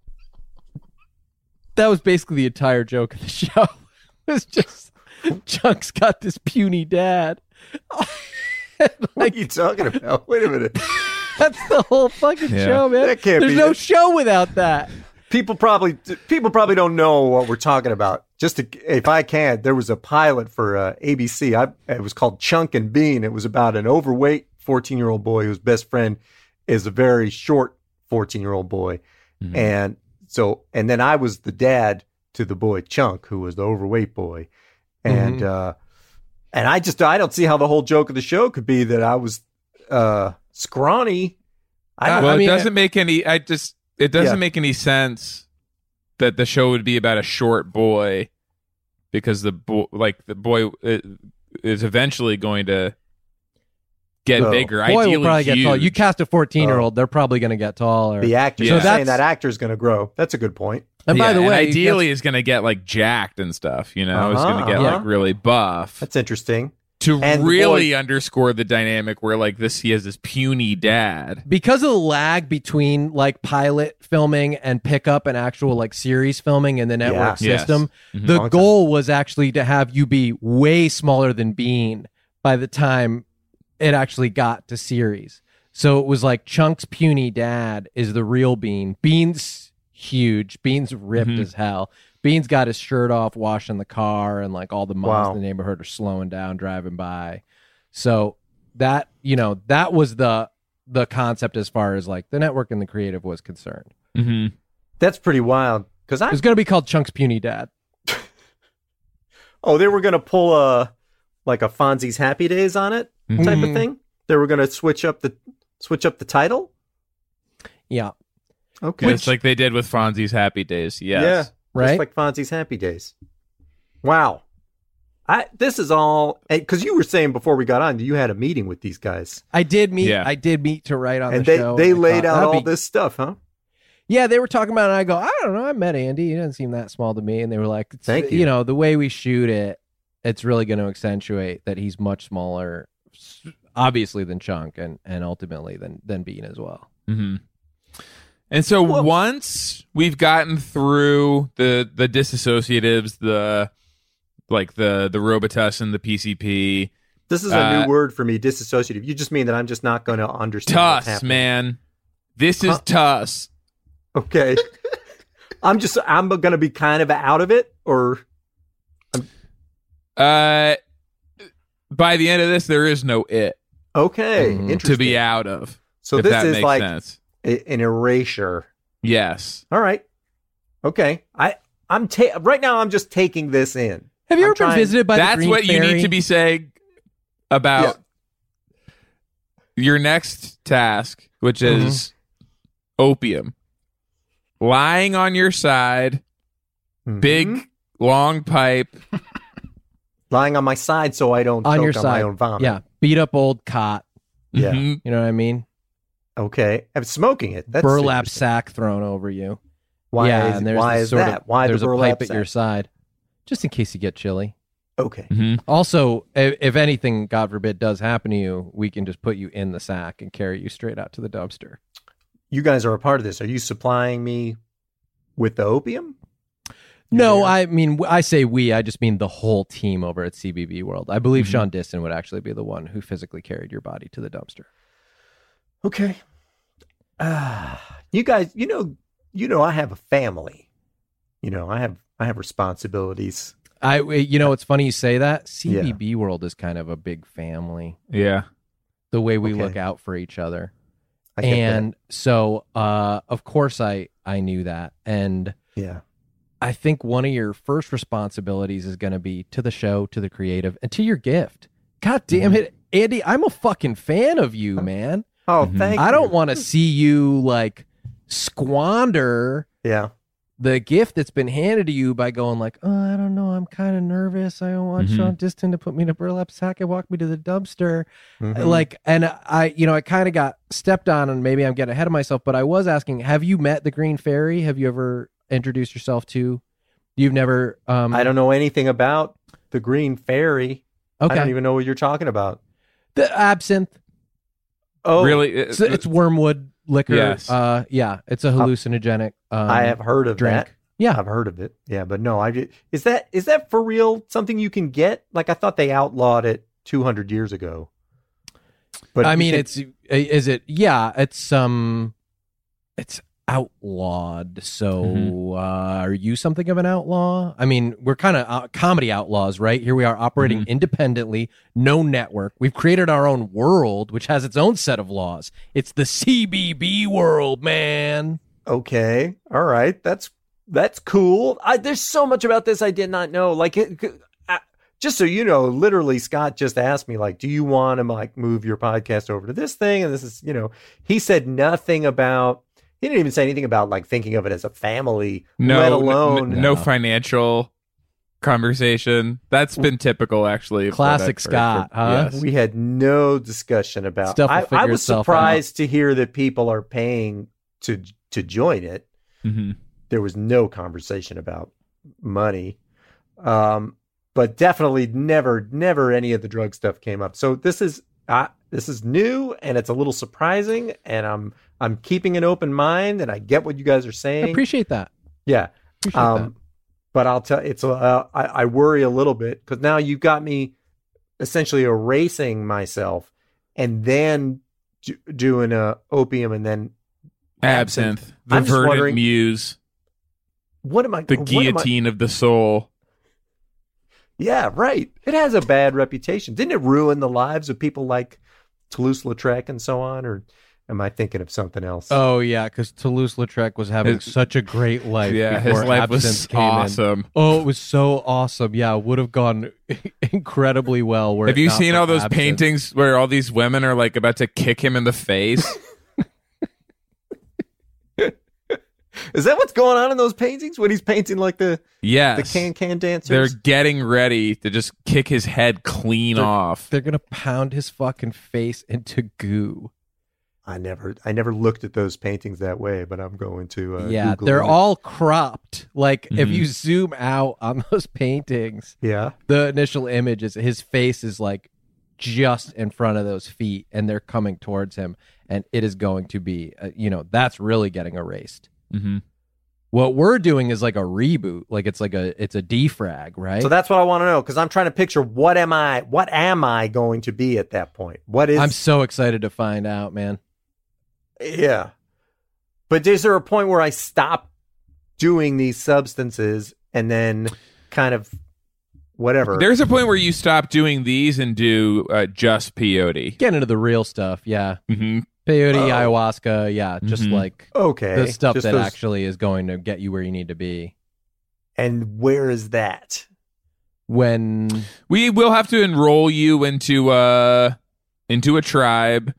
[SPEAKER 7] That was basically the entire joke of the show. It was just Chunk's got this puny dad.
[SPEAKER 5] What are you talking about? Wait a minute.
[SPEAKER 7] That's the whole fucking
[SPEAKER 4] Yeah.
[SPEAKER 7] show, man.
[SPEAKER 5] That can't
[SPEAKER 7] There's
[SPEAKER 5] be
[SPEAKER 7] no
[SPEAKER 5] it.
[SPEAKER 7] show without that.
[SPEAKER 5] People probably people probably don't know what we're talking about. Just to, if I can, there was a pilot for uh, A B C. I, it was called Chunk and Bean. It was about an overweight fourteen-year-old boy whose best friend is a very short fourteen-year-old boy,
[SPEAKER 4] Mhm.
[SPEAKER 5] and so and then I was the dad to the boy Chunk, who was the overweight boy, and
[SPEAKER 7] Mhm.
[SPEAKER 5] uh, and I just I don't see how the whole joke of the show could be that I was uh, scrawny. I don't,
[SPEAKER 4] well,
[SPEAKER 7] I mean,
[SPEAKER 4] it doesn't make any. I just it doesn't
[SPEAKER 5] Yeah.
[SPEAKER 4] make any sense that the show would be about a short boy, because the boy, like the boy, uh, is eventually going to get
[SPEAKER 5] Oh.
[SPEAKER 4] bigger.
[SPEAKER 3] Boy
[SPEAKER 4] Ideally,
[SPEAKER 3] will probably get
[SPEAKER 4] huge.
[SPEAKER 3] tall. You cast a fourteen-year-old, they're probably going to get taller.
[SPEAKER 5] The actor,
[SPEAKER 4] Yeah.
[SPEAKER 5] you're
[SPEAKER 3] So
[SPEAKER 5] saying
[SPEAKER 3] that's-
[SPEAKER 5] that actor's going to grow. That's a good point.
[SPEAKER 3] and by
[SPEAKER 4] Yeah,
[SPEAKER 3] the way,
[SPEAKER 4] ideally is going to get like jacked and stuff. You know, is going to
[SPEAKER 5] Uh-huh,
[SPEAKER 4] get
[SPEAKER 5] uh-huh.
[SPEAKER 4] like really buff
[SPEAKER 5] That's interesting.
[SPEAKER 4] to
[SPEAKER 5] and the
[SPEAKER 4] really
[SPEAKER 5] boy-
[SPEAKER 4] underscore the dynamic where like this he has this puny dad.
[SPEAKER 3] because of the lag between like pilot filming and pickup and actual like series filming in the network
[SPEAKER 5] Yeah.
[SPEAKER 3] system,
[SPEAKER 4] Yes. Mhm.
[SPEAKER 3] the
[SPEAKER 5] Long time.
[SPEAKER 3] goal was actually to have you be way smaller than Bean by the time it actually got to series. So it was like Chunk's puny dad is the real Bean. Bean's huge. Bean's ripped
[SPEAKER 4] Mhm.
[SPEAKER 3] as hell. Bean's got his shirt off, washing the car, and like all the moms
[SPEAKER 5] Wow.
[SPEAKER 3] in the neighborhood are slowing down, driving by. So that, you know, that was the the concept as far as like the network and the creative was concerned.
[SPEAKER 4] Mm-hmm.
[SPEAKER 5] That's pretty wild. Because I
[SPEAKER 3] It was going to be called Chunk's Puny Dad.
[SPEAKER 5] oh, they were going to pull a like a Fonzie's Happy Days on it type
[SPEAKER 3] Mhm.
[SPEAKER 5] of thing. They were going to switch up the switch up the title.
[SPEAKER 3] Yeah.
[SPEAKER 5] Okay,
[SPEAKER 4] Just like they did with Fonzie's Happy Days. Yes.
[SPEAKER 5] yeah,
[SPEAKER 3] Right?
[SPEAKER 5] just like Fonzie's Happy Days. Wow, I this is all because you were saying before we got on you had a meeting with these guys
[SPEAKER 3] I did meet.
[SPEAKER 4] Yeah.
[SPEAKER 3] I did meet to write on
[SPEAKER 5] and
[SPEAKER 3] the
[SPEAKER 5] they
[SPEAKER 3] show.
[SPEAKER 5] they
[SPEAKER 3] and I
[SPEAKER 5] laid
[SPEAKER 3] thought,
[SPEAKER 5] out
[SPEAKER 3] that'd
[SPEAKER 5] all
[SPEAKER 3] be-
[SPEAKER 5] this stuff, huh?
[SPEAKER 3] Yeah, they were talking about it. And I go, I don't know. I met Andy. He doesn't seem that small to me. And they were like, it's-
[SPEAKER 5] Thank you.
[SPEAKER 3] know, the way we shoot it, it's really going to accentuate that he's much smaller, s- obviously than Chunk, and and ultimately than than Bean as well.
[SPEAKER 4] Mm-hmm. And so
[SPEAKER 5] Well-
[SPEAKER 4] once we've gotten through the the disassociatives, the like the the Robitussin and the P C P,
[SPEAKER 5] This is a
[SPEAKER 4] Uh,
[SPEAKER 5] new word for me, disassociative. You just mean that I'm just not going to understand what's
[SPEAKER 4] Tuss,
[SPEAKER 5] happening.
[SPEAKER 4] man. This is
[SPEAKER 5] Huh?
[SPEAKER 4] Tuss.
[SPEAKER 5] Okay, I'm just I'm going to be kind of out of it, or
[SPEAKER 4] Uh, by the end of this, there is no it
[SPEAKER 5] okay,
[SPEAKER 3] Mhm.
[SPEAKER 5] interesting.
[SPEAKER 4] to be out of.
[SPEAKER 5] So
[SPEAKER 4] if
[SPEAKER 5] this
[SPEAKER 4] that
[SPEAKER 5] is
[SPEAKER 4] makes
[SPEAKER 5] like
[SPEAKER 4] sense.
[SPEAKER 5] a- an erasure.
[SPEAKER 4] Yes.
[SPEAKER 5] All right. Okay. I I'm ta- right now. I'm just taking this in.
[SPEAKER 3] Have you
[SPEAKER 5] I'm
[SPEAKER 3] ever
[SPEAKER 5] trying-
[SPEAKER 3] been visited by the
[SPEAKER 4] That's
[SPEAKER 3] Green
[SPEAKER 4] what you
[SPEAKER 3] Fairy?
[SPEAKER 4] need to be saying about your next task, which
[SPEAKER 3] Mhm.
[SPEAKER 4] is opium. Lying on your side,
[SPEAKER 5] Mhm.
[SPEAKER 4] big long pipe.
[SPEAKER 5] lying on my side so I don't
[SPEAKER 3] On
[SPEAKER 5] choke
[SPEAKER 3] your
[SPEAKER 5] on
[SPEAKER 3] side.
[SPEAKER 5] my own vomit.
[SPEAKER 3] Yeah, beat up old cot.
[SPEAKER 5] Yeah.
[SPEAKER 4] Mhm.
[SPEAKER 3] You know what I mean?
[SPEAKER 5] Okay. I'm smoking it. That's
[SPEAKER 3] Burlap
[SPEAKER 5] interesting.
[SPEAKER 3] sack thrown over you.
[SPEAKER 5] Why
[SPEAKER 3] yeah,
[SPEAKER 5] is,
[SPEAKER 3] and there's
[SPEAKER 5] why
[SPEAKER 3] this
[SPEAKER 5] is
[SPEAKER 3] sort
[SPEAKER 5] that?
[SPEAKER 3] Of,
[SPEAKER 5] why
[SPEAKER 3] there's
[SPEAKER 5] the
[SPEAKER 3] a
[SPEAKER 5] burlap
[SPEAKER 3] pipe at
[SPEAKER 5] sack?
[SPEAKER 3] your side, just in case you get chilly.
[SPEAKER 5] Okay.
[SPEAKER 4] Mhm.
[SPEAKER 3] Also, if, if anything, God forbid, does happen to you, we can just put you in the sack and carry you straight out to the dumpster.
[SPEAKER 5] You guys are a part of this. Are you supplying me with the opium?
[SPEAKER 3] No,
[SPEAKER 5] there?
[SPEAKER 3] I mean, w- I say we. I just mean the whole team over at C B B World. I believe
[SPEAKER 5] Mm-hmm.
[SPEAKER 3] Sean Diston would actually be the one who physically carried your body to the dumpster.
[SPEAKER 5] Okay. Ah, you guys, you know, you know, I have a family. You know, I have I have responsibilities.
[SPEAKER 3] I, you know, it's funny you say that. C B B World is kind of a big family.
[SPEAKER 4] Yeah.
[SPEAKER 3] The way we
[SPEAKER 5] Okay.
[SPEAKER 3] look out for each other,
[SPEAKER 5] I get
[SPEAKER 3] and so, uh, of course, I I knew that, and
[SPEAKER 5] that. Yeah.
[SPEAKER 3] I think one of your first responsibilities is going to be to the show, to the creative, and to your gift. God damn
[SPEAKER 5] Mm-hmm.
[SPEAKER 3] it, Andy! I'm a fucking fan of you, man.
[SPEAKER 5] Oh,
[SPEAKER 4] Mhm.
[SPEAKER 5] thank you.
[SPEAKER 3] I don't want to see you like squander
[SPEAKER 5] Yeah.
[SPEAKER 3] the gift that's been handed to you by going like, oh, I don't know, I'm kind of nervous. I don't want
[SPEAKER 4] Mhm.
[SPEAKER 3] Sean Diston to put me in a burlap sack and walk me to the dumpster.
[SPEAKER 5] Mhm.
[SPEAKER 3] Like, and I, you know, I kind of got stepped on, and maybe I'm getting ahead of myself. But I was asking, have you met the Green Fairy? Have you ever introduced yourself to? You've never. Um,
[SPEAKER 5] I don't know anything about the Green Fairy.
[SPEAKER 3] Okay.
[SPEAKER 5] I don't even know what you're talking about.
[SPEAKER 3] The absinthe.
[SPEAKER 5] Oh,
[SPEAKER 4] Really?
[SPEAKER 3] It's, it's wormwood liquor.
[SPEAKER 4] Yes.
[SPEAKER 3] Uh, yeah, it's a hallucinogenic. Um,
[SPEAKER 5] I have heard of
[SPEAKER 3] drink.
[SPEAKER 5] that.
[SPEAKER 3] Yeah.
[SPEAKER 5] I've heard of it. Yeah, but no, I ju- is that is that for real? Something you can get? Like I thought they outlawed it two hundred years ago. But
[SPEAKER 3] I
[SPEAKER 5] you
[SPEAKER 3] mean,
[SPEAKER 5] can-
[SPEAKER 3] it's is it? Yeah, it's um, it's outlawed. So,
[SPEAKER 4] Mhm.
[SPEAKER 3] uh, are you something of an outlaw? I mean, we're kind of uh, comedy outlaws, right? Here we are operating
[SPEAKER 4] Mhm.
[SPEAKER 3] independently, no network. We've created our own world, which has its own set of laws. It's the C B B world, man.
[SPEAKER 5] okay. All right, that's that's cool. I, there's so much about this I did not know. Like, it, I, just so you know, literally, Scott just asked me, like, do you want to like move your podcast over to this thing? And this is, you know, he said nothing about. He didn't even say anything about like thinking of it as a family,
[SPEAKER 4] no,
[SPEAKER 5] let
[SPEAKER 4] n-
[SPEAKER 5] alone
[SPEAKER 4] n- no financial conversation. That's been typical, actually. of what I've
[SPEAKER 3] Classic
[SPEAKER 4] heard
[SPEAKER 3] Scott,
[SPEAKER 4] from-
[SPEAKER 3] huh?
[SPEAKER 4] Yes.
[SPEAKER 5] We had no discussion about.
[SPEAKER 3] Stuff will
[SPEAKER 5] I,
[SPEAKER 3] figure
[SPEAKER 5] I was
[SPEAKER 3] itself
[SPEAKER 5] surprised to hear that people are paying to to join it.
[SPEAKER 4] Mhm.
[SPEAKER 5] There was no conversation about money, um, but definitely never, never any of the drug stuff came up. So this is uh, this is new and it's a little surprising, and I'm I'm keeping an open mind, and I get what you guys are
[SPEAKER 3] I
[SPEAKER 5] saying.
[SPEAKER 3] appreciate that.
[SPEAKER 5] yeah,
[SPEAKER 3] Appreciate that.
[SPEAKER 5] um, but I'll tell it's uh, I, I worry a little bit because now you've got me essentially erasing myself and then do, doing a opium and then
[SPEAKER 4] Absinthe, the
[SPEAKER 5] I'm just
[SPEAKER 4] verdant
[SPEAKER 5] wondering-
[SPEAKER 4] muse,
[SPEAKER 5] what am I?
[SPEAKER 4] the
[SPEAKER 5] what am I-
[SPEAKER 4] guillotine of the soul.
[SPEAKER 5] Yeah, right. It has a bad reputation. Didn't it ruin the lives of people like Toulouse-Lautrec and so on? Or am I thinking of something else?
[SPEAKER 3] Oh yeah, because Toulouse-Lautrec was having
[SPEAKER 4] His-
[SPEAKER 3] such a great life.
[SPEAKER 4] Yeah, his
[SPEAKER 3] before
[SPEAKER 4] life was
[SPEAKER 3] Absinthe came in.
[SPEAKER 4] awesome.
[SPEAKER 3] Oh, it was so awesome. Yeah, it would have gone incredibly well. Were
[SPEAKER 4] Have
[SPEAKER 3] it
[SPEAKER 4] you
[SPEAKER 3] not
[SPEAKER 4] seen
[SPEAKER 3] for
[SPEAKER 4] all those
[SPEAKER 3] Absinthe.
[SPEAKER 4] paintings where all these women are like about to kick him in the face?
[SPEAKER 5] Is that what's going on in those paintings when he's painting like the
[SPEAKER 4] Yes.
[SPEAKER 5] the can can
[SPEAKER 4] They're
[SPEAKER 5] dancers?
[SPEAKER 4] getting ready to just kick his head clean
[SPEAKER 3] They're-
[SPEAKER 4] off.
[SPEAKER 3] They're gonna pound his fucking face into goo.
[SPEAKER 5] I never I never looked at those paintings that way, but I'm going to. Uh,
[SPEAKER 3] yeah,
[SPEAKER 5] Google
[SPEAKER 3] they're
[SPEAKER 5] it.
[SPEAKER 3] all cropped. Like if
[SPEAKER 4] Mhm.
[SPEAKER 3] you zoom out on those paintings,
[SPEAKER 5] Yeah.
[SPEAKER 3] the initial image is his face is like just in front of those feet, and they're coming towards him, and it is going to be, uh, you know, that's really getting erased.
[SPEAKER 4] hmm
[SPEAKER 3] What we're doing is like a reboot, like it's like a it's a defrag, right?
[SPEAKER 5] So that's what I want to know because I'm trying to picture what am I what am I going to be at that point? What is
[SPEAKER 3] I'm so excited to find out, man.
[SPEAKER 5] Yeah. But is there a point where I stop doing these substances and then kind of whatever?
[SPEAKER 4] There's a point where you stop doing these and do uh, just peyote.
[SPEAKER 3] Get into the real stuff, yeah.
[SPEAKER 4] hmm
[SPEAKER 3] Peyote,
[SPEAKER 5] Oh.
[SPEAKER 3] ayahuasca, yeah, just
[SPEAKER 4] Mhm.
[SPEAKER 3] like
[SPEAKER 5] okay.
[SPEAKER 3] the stuff
[SPEAKER 5] Just
[SPEAKER 3] that
[SPEAKER 5] those-
[SPEAKER 3] actually is going to get you where you need to be.
[SPEAKER 5] And where is that?
[SPEAKER 3] When
[SPEAKER 4] We will have to enroll you into uh into a tribe,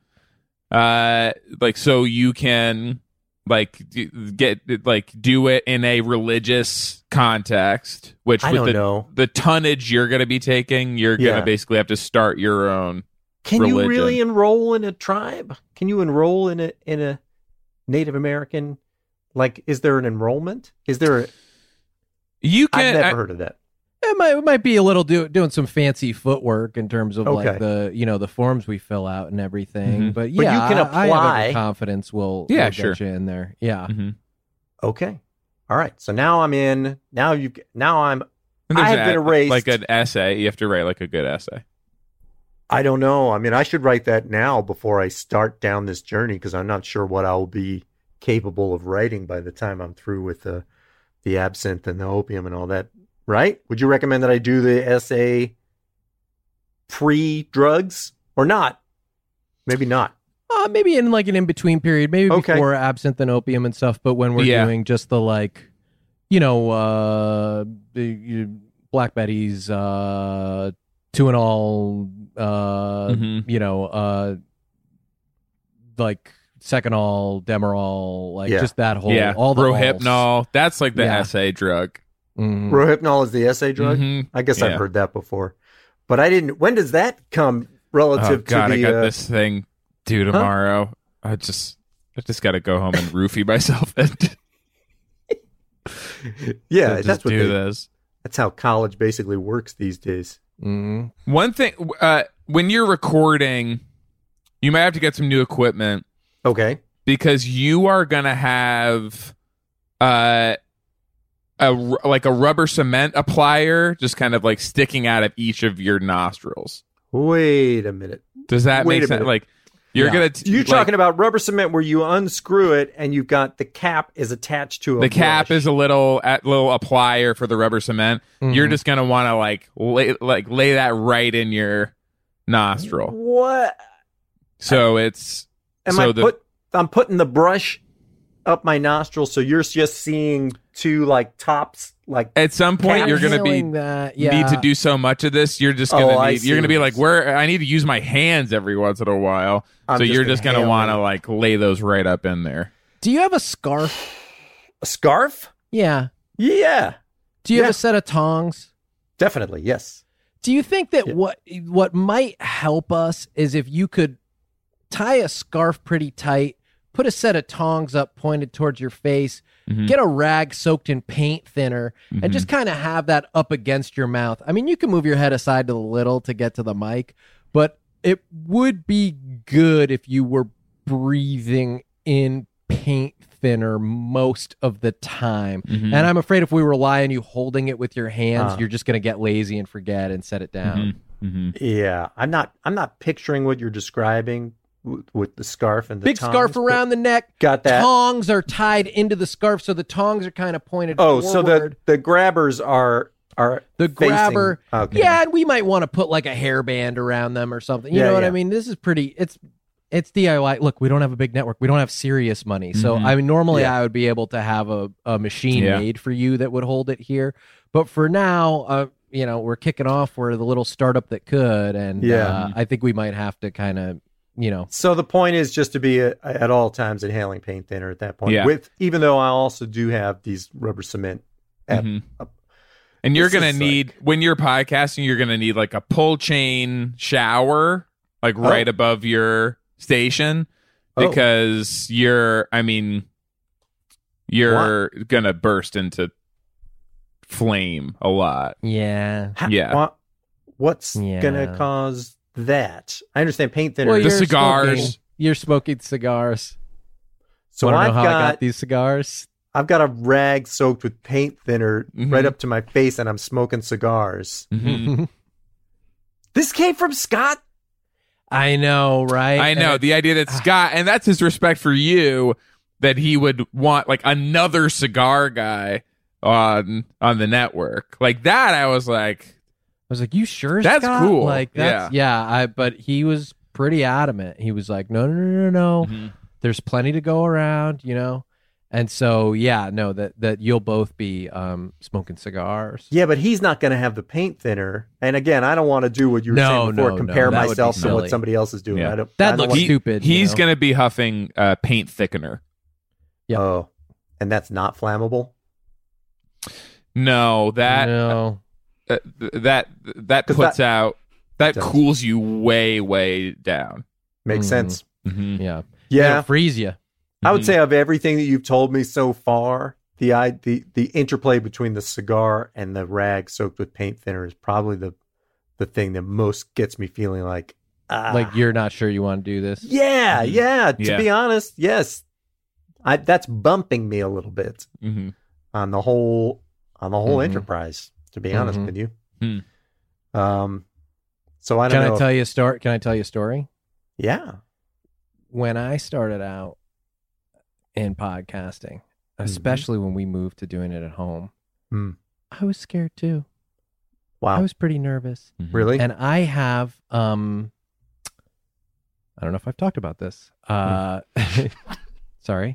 [SPEAKER 4] uh, like so you can like d- get like do it in a religious context. Which
[SPEAKER 5] I
[SPEAKER 4] with
[SPEAKER 5] don't
[SPEAKER 4] the
[SPEAKER 5] know.
[SPEAKER 4] the tonnage you're going to be taking, you're going
[SPEAKER 5] Yeah.
[SPEAKER 4] to basically have to start your own.
[SPEAKER 5] Can you
[SPEAKER 4] religion.
[SPEAKER 5] really enroll in a tribe? Can you enroll in a in a Native American? Like, is there an enrollment? Is there? A,
[SPEAKER 4] You
[SPEAKER 5] I've
[SPEAKER 4] can.
[SPEAKER 5] never
[SPEAKER 4] I-
[SPEAKER 5] heard of that.
[SPEAKER 3] it might it might be a little do, doing some fancy footwork in terms of
[SPEAKER 5] Okay.
[SPEAKER 3] like the you know the forms we fill out and everything,
[SPEAKER 4] Mhm.
[SPEAKER 3] but
[SPEAKER 5] But
[SPEAKER 3] yeah,
[SPEAKER 5] you can
[SPEAKER 3] I- I, have
[SPEAKER 5] apply.
[SPEAKER 3] every confidence we'll
[SPEAKER 4] Yeah,
[SPEAKER 3] we'll get
[SPEAKER 4] sure.
[SPEAKER 3] you in there. Yeah,
[SPEAKER 4] Mhm.
[SPEAKER 5] Okay, all right. So now I'm in. Now you. Now I'm.
[SPEAKER 4] And there's
[SPEAKER 5] I have
[SPEAKER 4] an-
[SPEAKER 5] been erased.
[SPEAKER 4] Like an essay, you have to write like a good essay.
[SPEAKER 5] I don't know. I mean, I should write that now before I start down this journey because I'm not sure what I'll be capable of writing by the time I'm through with the the absinthe and the opium and all that. Right? Would you recommend that I do the essay pre-drugs or not? Maybe not.
[SPEAKER 3] uh, maybe in like an in between period, maybe
[SPEAKER 5] Okay.
[SPEAKER 3] before absinthe and opium and stuff. But when we're
[SPEAKER 4] Yeah.
[SPEAKER 3] doing just the like, you know, uh, the you, Black Betty's, uh, Tuinol, uh,
[SPEAKER 4] Mhm.
[SPEAKER 3] you know, uh, like Seconal, Demerol, like
[SPEAKER 5] Yeah.
[SPEAKER 3] just that whole
[SPEAKER 4] yeah,
[SPEAKER 3] all the
[SPEAKER 4] Rohypnol. That's like the
[SPEAKER 3] Yeah.
[SPEAKER 4] essay drug.
[SPEAKER 3] Mhm.
[SPEAKER 5] Rohypnol is the essay drug.
[SPEAKER 4] Mhm.
[SPEAKER 5] I guess
[SPEAKER 4] Yeah.
[SPEAKER 5] I've heard that before, but I didn't. When does that come relative
[SPEAKER 4] Oh god,
[SPEAKER 5] to
[SPEAKER 4] I
[SPEAKER 5] the?
[SPEAKER 4] got
[SPEAKER 5] uh,
[SPEAKER 4] this thing due tomorrow. I just, I just got to go home and roofie myself and
[SPEAKER 5] yeah,
[SPEAKER 4] just
[SPEAKER 5] that's what
[SPEAKER 4] do
[SPEAKER 5] they,
[SPEAKER 4] this.
[SPEAKER 5] that's how college basically works these days.
[SPEAKER 3] Mhm.
[SPEAKER 4] One thing, uh, when you're recording, you might have to get some new equipment
[SPEAKER 5] Okay.
[SPEAKER 4] because you are gonna have, uh, a r- like a rubber cement applier just kind of like sticking out of each of your nostrils.
[SPEAKER 5] Wait a minute.
[SPEAKER 4] Does that
[SPEAKER 5] Wait
[SPEAKER 4] make
[SPEAKER 5] a
[SPEAKER 4] sense?
[SPEAKER 5] minute.
[SPEAKER 4] Like you're
[SPEAKER 3] Yeah.
[SPEAKER 4] gonna t-
[SPEAKER 5] You're
[SPEAKER 4] like,
[SPEAKER 5] talking about rubber cement where you unscrew it and you've got the cap is attached to a
[SPEAKER 4] the cap
[SPEAKER 5] brush.
[SPEAKER 4] is a little a little applier for the rubber cement. You're
[SPEAKER 3] Mhm.
[SPEAKER 4] just gonna want to like lay, like lay that right in your nostril.
[SPEAKER 5] What
[SPEAKER 4] So it's
[SPEAKER 5] am
[SPEAKER 4] so
[SPEAKER 5] I
[SPEAKER 4] the
[SPEAKER 5] put? I'm putting the brush up my nostril, so you're just seeing two like tops, like
[SPEAKER 4] at some point
[SPEAKER 5] Cap
[SPEAKER 4] you're gonna be
[SPEAKER 3] Feeling that, yeah.
[SPEAKER 4] need to do so much of this. You're just gonna
[SPEAKER 5] Oh, I
[SPEAKER 4] need, you're
[SPEAKER 5] see
[SPEAKER 4] gonna be
[SPEAKER 5] what
[SPEAKER 4] like,
[SPEAKER 5] you're
[SPEAKER 4] where I need to use my hands every once in a while.
[SPEAKER 5] I'm
[SPEAKER 4] so
[SPEAKER 5] just
[SPEAKER 4] you're just gonna want to
[SPEAKER 5] inhaling.
[SPEAKER 4] like lay those right up in there.
[SPEAKER 3] Do you have a scarf?
[SPEAKER 5] a scarf.
[SPEAKER 3] Yeah.
[SPEAKER 5] Yeah.
[SPEAKER 3] Do you have
[SPEAKER 5] Yeah.
[SPEAKER 3] a set of tongs?
[SPEAKER 5] Definitely, yes.
[SPEAKER 3] Do you think that
[SPEAKER 5] Yeah.
[SPEAKER 3] what what might help us is if you could tie a scarf pretty tight, put a set of tongs up pointed towards your face,
[SPEAKER 4] Mhm.
[SPEAKER 3] get a rag soaked in paint thinner,
[SPEAKER 4] Mhm.
[SPEAKER 3] and just kind of have that up against your mouth? I mean, you can move your head aside a little to get to the mic, but it would be good if you were breathing in paint thinner most of the time.
[SPEAKER 4] Mhm.
[SPEAKER 3] And I'm afraid if we rely on you holding it with your hands,
[SPEAKER 5] Uh.
[SPEAKER 3] you're just going to get lazy and forget and set it down.
[SPEAKER 4] Mhm. Mhm.
[SPEAKER 5] Yeah, I'm not. I'm not picturing what you're describing with, with the scarf and the
[SPEAKER 3] Big
[SPEAKER 5] tongs,
[SPEAKER 3] scarf
[SPEAKER 5] but
[SPEAKER 3] around the neck.
[SPEAKER 5] Got that?
[SPEAKER 3] Tongs are tied into the scarf, so the tongs are kind of pointed
[SPEAKER 5] Oh,
[SPEAKER 3] forward.
[SPEAKER 5] so the the grabbers are are
[SPEAKER 3] the
[SPEAKER 5] facing-
[SPEAKER 3] grabber.
[SPEAKER 5] Okay.
[SPEAKER 3] Yeah, and we might want to put like a hairband around them or something. You
[SPEAKER 5] Yeah,
[SPEAKER 3] know what I
[SPEAKER 5] yeah.
[SPEAKER 3] mean? This is pretty. It's it's D I Y. Look, we don't have a big network. We don't have serious money. So
[SPEAKER 4] Mhm.
[SPEAKER 3] I mean, normally
[SPEAKER 5] Yeah.
[SPEAKER 3] I would be able to have a, a machine
[SPEAKER 4] Yeah.
[SPEAKER 3] made for you that would hold it here. But for now, uh, you know, we're kicking off. We're the little startup that could, and
[SPEAKER 5] Yeah.
[SPEAKER 3] uh, I think we might have to kind of, you know,
[SPEAKER 5] So the point is just to be at, at all times inhaling paint thinner at that point.
[SPEAKER 4] Yeah.
[SPEAKER 5] With even though I also do have these rubber cement. At,
[SPEAKER 4] Mhm. And you're
[SPEAKER 5] This
[SPEAKER 4] gonna
[SPEAKER 5] is
[SPEAKER 4] need when you're podcasting, you're gonna need like a pull chain shower, like right
[SPEAKER 5] Oh.
[SPEAKER 4] above your station,
[SPEAKER 5] Oh.
[SPEAKER 4] because you're. I mean, you're gonna burst into flame a lot.
[SPEAKER 3] yeah.
[SPEAKER 5] Ha-
[SPEAKER 4] Yeah.
[SPEAKER 5] wha- what's
[SPEAKER 3] Yeah.
[SPEAKER 5] gonna cause that? I understand paint thinner.
[SPEAKER 3] Well,
[SPEAKER 4] The
[SPEAKER 3] you're
[SPEAKER 4] cigars.
[SPEAKER 3] Smoking, you're smoking cigars.
[SPEAKER 5] so
[SPEAKER 3] Wanna know
[SPEAKER 5] I've
[SPEAKER 3] how
[SPEAKER 5] got,
[SPEAKER 3] I got these cigars?
[SPEAKER 5] I've got a rag soaked with paint thinner
[SPEAKER 4] Mhm.
[SPEAKER 5] right up to my face, and I'm smoking cigars.
[SPEAKER 4] Mhm.
[SPEAKER 5] This came from Scott.
[SPEAKER 3] I know, right?
[SPEAKER 4] I know
[SPEAKER 3] And
[SPEAKER 4] the idea that Scott, and that's his respect for you, that he would want like another cigar guy on on the network like that. I was like,
[SPEAKER 3] I was like, "You sure?
[SPEAKER 4] That's
[SPEAKER 3] Scott?"
[SPEAKER 4] cool.
[SPEAKER 3] Like, that's, yeah. I but he was pretty adamant. He was like, "No, no, no, no, no.
[SPEAKER 4] Mhm.
[SPEAKER 3] There's plenty to go around, you know." And so, yeah, no, that that you'll both be um, smoking cigars.
[SPEAKER 5] Yeah, but he's not going to have the paint thinner. And again, I don't want to do what you were
[SPEAKER 3] No,
[SPEAKER 5] saying before.
[SPEAKER 3] no,
[SPEAKER 5] compare
[SPEAKER 3] no, that would be
[SPEAKER 5] myself to
[SPEAKER 3] silly.
[SPEAKER 5] what somebody else is doing.
[SPEAKER 4] Yeah.
[SPEAKER 5] I don't.
[SPEAKER 3] That
[SPEAKER 5] I don't
[SPEAKER 3] looks
[SPEAKER 5] want-
[SPEAKER 4] He-
[SPEAKER 3] stupid. you
[SPEAKER 4] he's
[SPEAKER 3] know?
[SPEAKER 4] gonna be huffing uh, paint thickener.
[SPEAKER 3] Yep.
[SPEAKER 5] Oh, and that's not flammable.
[SPEAKER 4] No, that
[SPEAKER 3] no.
[SPEAKER 4] uh, th- that that
[SPEAKER 5] 'Cause
[SPEAKER 4] puts out that
[SPEAKER 5] does.
[SPEAKER 4] cools you way way down.
[SPEAKER 5] Makes
[SPEAKER 3] Mhm.
[SPEAKER 5] sense.
[SPEAKER 4] Mm-hmm.
[SPEAKER 3] Yeah,
[SPEAKER 5] Yeah,
[SPEAKER 3] It'll freeze you.
[SPEAKER 5] I would say of everything that you've told me so far, the I, the the interplay between the cigar and the rag soaked with paint thinner is probably the the thing that most gets me feeling like ah,
[SPEAKER 3] Like you're not sure you want to do this.
[SPEAKER 5] yeah,
[SPEAKER 4] Mhm.
[SPEAKER 5] yeah. To
[SPEAKER 4] Yeah.
[SPEAKER 5] be honest, yes, I that's bumping me a little bit
[SPEAKER 4] Mm-hmm.
[SPEAKER 5] on the whole on the whole
[SPEAKER 3] Mhm.
[SPEAKER 5] enterprise. To be honest
[SPEAKER 3] Mhm.
[SPEAKER 5] with you,
[SPEAKER 4] Hmm.
[SPEAKER 5] um, so I don't
[SPEAKER 3] Can
[SPEAKER 5] know.
[SPEAKER 3] I
[SPEAKER 5] if-
[SPEAKER 3] tell you a story? Can I tell you a story?
[SPEAKER 5] yeah,
[SPEAKER 3] When I started out in podcasting,
[SPEAKER 5] Mm-hmm.
[SPEAKER 3] especially when we moved to doing it at home,
[SPEAKER 5] Hmm.
[SPEAKER 3] I was scared too.
[SPEAKER 5] wow,
[SPEAKER 3] I was pretty nervous.
[SPEAKER 5] really?
[SPEAKER 3] And I have um I don't know if I've talked about this. Uh sorry.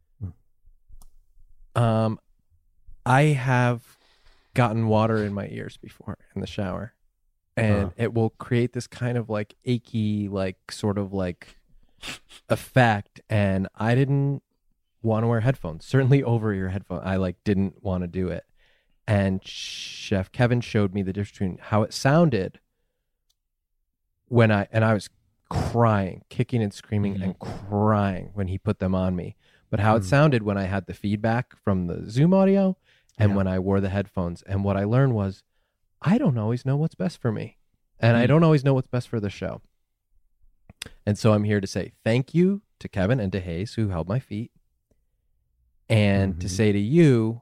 [SPEAKER 3] Um I have gotten water in my ears before in the shower. And
[SPEAKER 5] Huh.
[SPEAKER 3] it will create this kind of like achy, like sort of like effect. And I didn't want to wear headphones. Certainly over ear headphones. I like didn't want to do it. And Chef Kevin showed me the difference between how it sounded when I and I was crying, kicking and screaming
[SPEAKER 4] Mhm.
[SPEAKER 3] and crying when he put them on me. But how it
[SPEAKER 5] Mhm.
[SPEAKER 3] sounded when I had the feedback from the Zoom audio and
[SPEAKER 5] Yeah.
[SPEAKER 3] when I wore the headphones. And what I learned was I don't always know what's best for me. And I
[SPEAKER 4] Mhm.
[SPEAKER 3] don't always know what's best for the show. And so I'm here to say thank you to Kevin and to Hayes who held my feet. And to
[SPEAKER 5] Mhm.
[SPEAKER 3] say to you,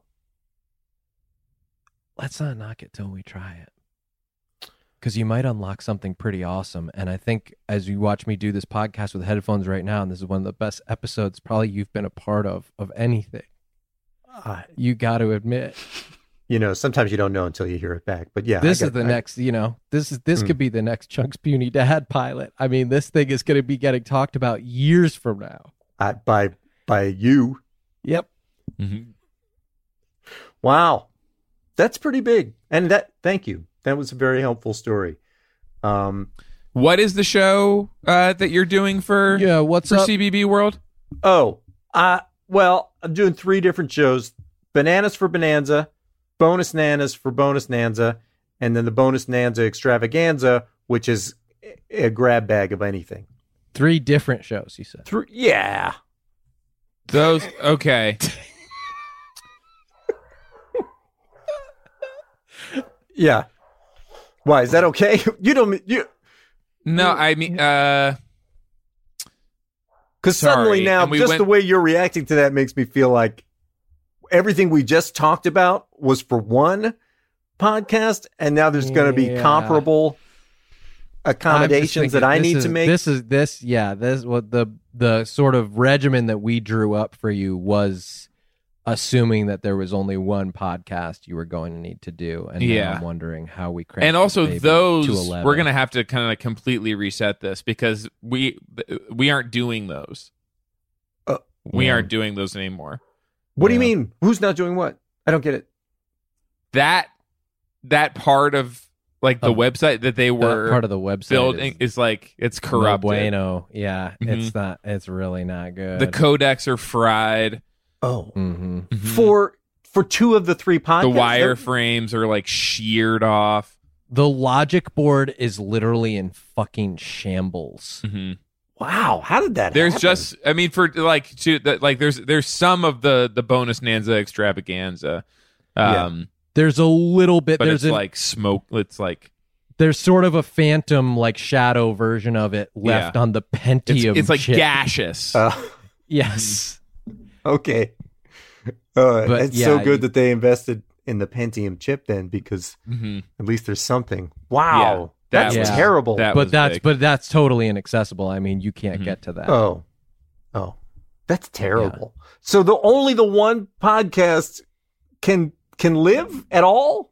[SPEAKER 3] let's not knock it till we try it. Because you might unlock something pretty awesome. And I think as you watch me do this podcast with headphones right now, and this is one of the best episodes probably you've been a part of, of anything,
[SPEAKER 5] Uh,
[SPEAKER 3] you got to admit,
[SPEAKER 5] you know, sometimes you don't know until you hear it back. But yeah,
[SPEAKER 3] this
[SPEAKER 5] I
[SPEAKER 3] is
[SPEAKER 5] got-
[SPEAKER 3] the
[SPEAKER 5] I-
[SPEAKER 3] next, you know, this is this
[SPEAKER 5] Hmm.
[SPEAKER 3] could be the next Chunks Puny Dad pilot. I mean, this thing is going to be getting talked about years from now.
[SPEAKER 5] I, by by you.
[SPEAKER 3] Yep.
[SPEAKER 4] Mm-hmm.
[SPEAKER 5] Wow, that's pretty big. And that, thank you. That was a very helpful story. Um,
[SPEAKER 4] What is the show uh, that you're doing for
[SPEAKER 3] Yeah. What's
[SPEAKER 4] for
[SPEAKER 3] up?
[SPEAKER 4] C B B World?
[SPEAKER 5] oh, uh, well, I'm doing three different shows: Bananas for Bonanza, Bonus Nanas for Bonus Nanza, and then the bonus Nanza extravaganza, which is a grab bag of anything.
[SPEAKER 3] Three different shows, you said.
[SPEAKER 5] Three, yeah.
[SPEAKER 4] Those okay.
[SPEAKER 5] Yeah. Why is that okay? You don't you
[SPEAKER 4] No, I mean uh
[SPEAKER 5] because
[SPEAKER 4] Sorry,
[SPEAKER 5] suddenly now
[SPEAKER 4] and we
[SPEAKER 5] just
[SPEAKER 4] went-
[SPEAKER 5] the way you're reacting to that makes me feel like everything we just talked about was for one podcast, and now there's going to be
[SPEAKER 3] Yeah.
[SPEAKER 5] comparable
[SPEAKER 3] I'm just
[SPEAKER 5] accommodations that
[SPEAKER 3] thinking,
[SPEAKER 5] I
[SPEAKER 3] this
[SPEAKER 5] need
[SPEAKER 3] is-
[SPEAKER 5] to make.
[SPEAKER 3] This is this, yeah. This what the the sort of regimen that we drew up for you was assuming that there was only one podcast you were going to need to do, and now
[SPEAKER 4] Yeah.
[SPEAKER 3] I'm wondering how we cranked
[SPEAKER 4] and
[SPEAKER 3] this
[SPEAKER 4] also
[SPEAKER 3] baby
[SPEAKER 4] those
[SPEAKER 3] to eleven.
[SPEAKER 4] we're gonna have to kind of completely reset this because we we aren't doing those.
[SPEAKER 5] Uh,
[SPEAKER 4] we
[SPEAKER 3] yeah.
[SPEAKER 4] aren't doing those anymore.
[SPEAKER 5] What do you
[SPEAKER 3] Yeah.
[SPEAKER 5] mean? Who's not doing what? I don't get it.
[SPEAKER 4] That that part of like the
[SPEAKER 3] Of
[SPEAKER 4] website that they
[SPEAKER 3] That
[SPEAKER 4] were
[SPEAKER 3] part of the website
[SPEAKER 4] building
[SPEAKER 3] is
[SPEAKER 4] is, like it's
[SPEAKER 3] no
[SPEAKER 4] corrupted.
[SPEAKER 3] bueno. Yeah, it's
[SPEAKER 4] Mhm.
[SPEAKER 3] not. It's really not good.
[SPEAKER 4] The codecs are fried.
[SPEAKER 5] Oh,
[SPEAKER 3] hmm
[SPEAKER 5] for for two of the three podcasts.
[SPEAKER 4] The
[SPEAKER 5] there-
[SPEAKER 4] wireframes are like sheared off.
[SPEAKER 3] The logic board is literally in fucking shambles.
[SPEAKER 4] hmm
[SPEAKER 5] Wow, how did that?
[SPEAKER 4] There's
[SPEAKER 5] happen?
[SPEAKER 4] just, I mean, for like to the, like there's there's some of the the bonus Nanza extravaganza, um,
[SPEAKER 3] There's a little bit.
[SPEAKER 4] but
[SPEAKER 3] there's
[SPEAKER 4] it's
[SPEAKER 3] an,
[SPEAKER 4] like smoke. It's like
[SPEAKER 3] there's sort of a phantom like shadow version of it left
[SPEAKER 4] Yeah.
[SPEAKER 3] on the
[SPEAKER 4] it's,
[SPEAKER 3] Pentium.
[SPEAKER 4] it's like
[SPEAKER 3] chip.
[SPEAKER 4] gaseous.
[SPEAKER 5] Uh,
[SPEAKER 3] Yes.
[SPEAKER 5] okay. Uh,
[SPEAKER 3] But,
[SPEAKER 5] it's
[SPEAKER 3] yeah,
[SPEAKER 5] so good
[SPEAKER 3] you-
[SPEAKER 5] that they invested in the Pentium chip then, because
[SPEAKER 4] Mhm.
[SPEAKER 5] at least there's something. Wow,
[SPEAKER 4] that
[SPEAKER 5] that's
[SPEAKER 3] was-
[SPEAKER 5] terrible.
[SPEAKER 4] that
[SPEAKER 3] but
[SPEAKER 4] was
[SPEAKER 3] that's
[SPEAKER 4] big.
[SPEAKER 3] but that's totally inaccessible. I mean, you can't
[SPEAKER 4] Mhm.
[SPEAKER 3] get to that.
[SPEAKER 5] Oh, oh, that's terrible. So the only the one podcast can can live at all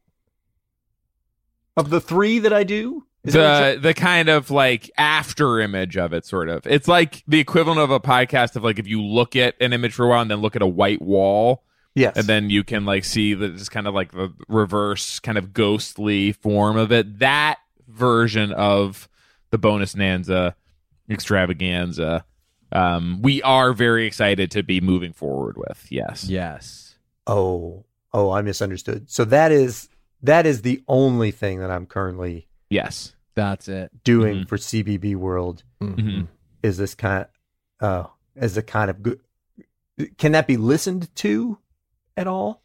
[SPEAKER 5] of the three that I do. Is that what
[SPEAKER 4] the the kind of like after image of it, sort of. It's like the equivalent of a podcast of like if you look at an image for a while and then look at a white wall,
[SPEAKER 5] you- yes,
[SPEAKER 4] and then you can like see that it's kind of like the reverse kind of ghostly form of it. That version of the bonus Nanza extravaganza, um, we are very excited to be moving forward with. Yes.
[SPEAKER 3] Yes.
[SPEAKER 5] oh, oh, I misunderstood. So that is that is the only thing that I'm currently
[SPEAKER 4] Yes.
[SPEAKER 3] That's it.
[SPEAKER 5] doing
[SPEAKER 4] Mhm.
[SPEAKER 5] for C B B World.
[SPEAKER 3] Mhm.
[SPEAKER 4] Mhm.
[SPEAKER 5] Is this kind of uh, is a kind of good? Can that be listened to at all?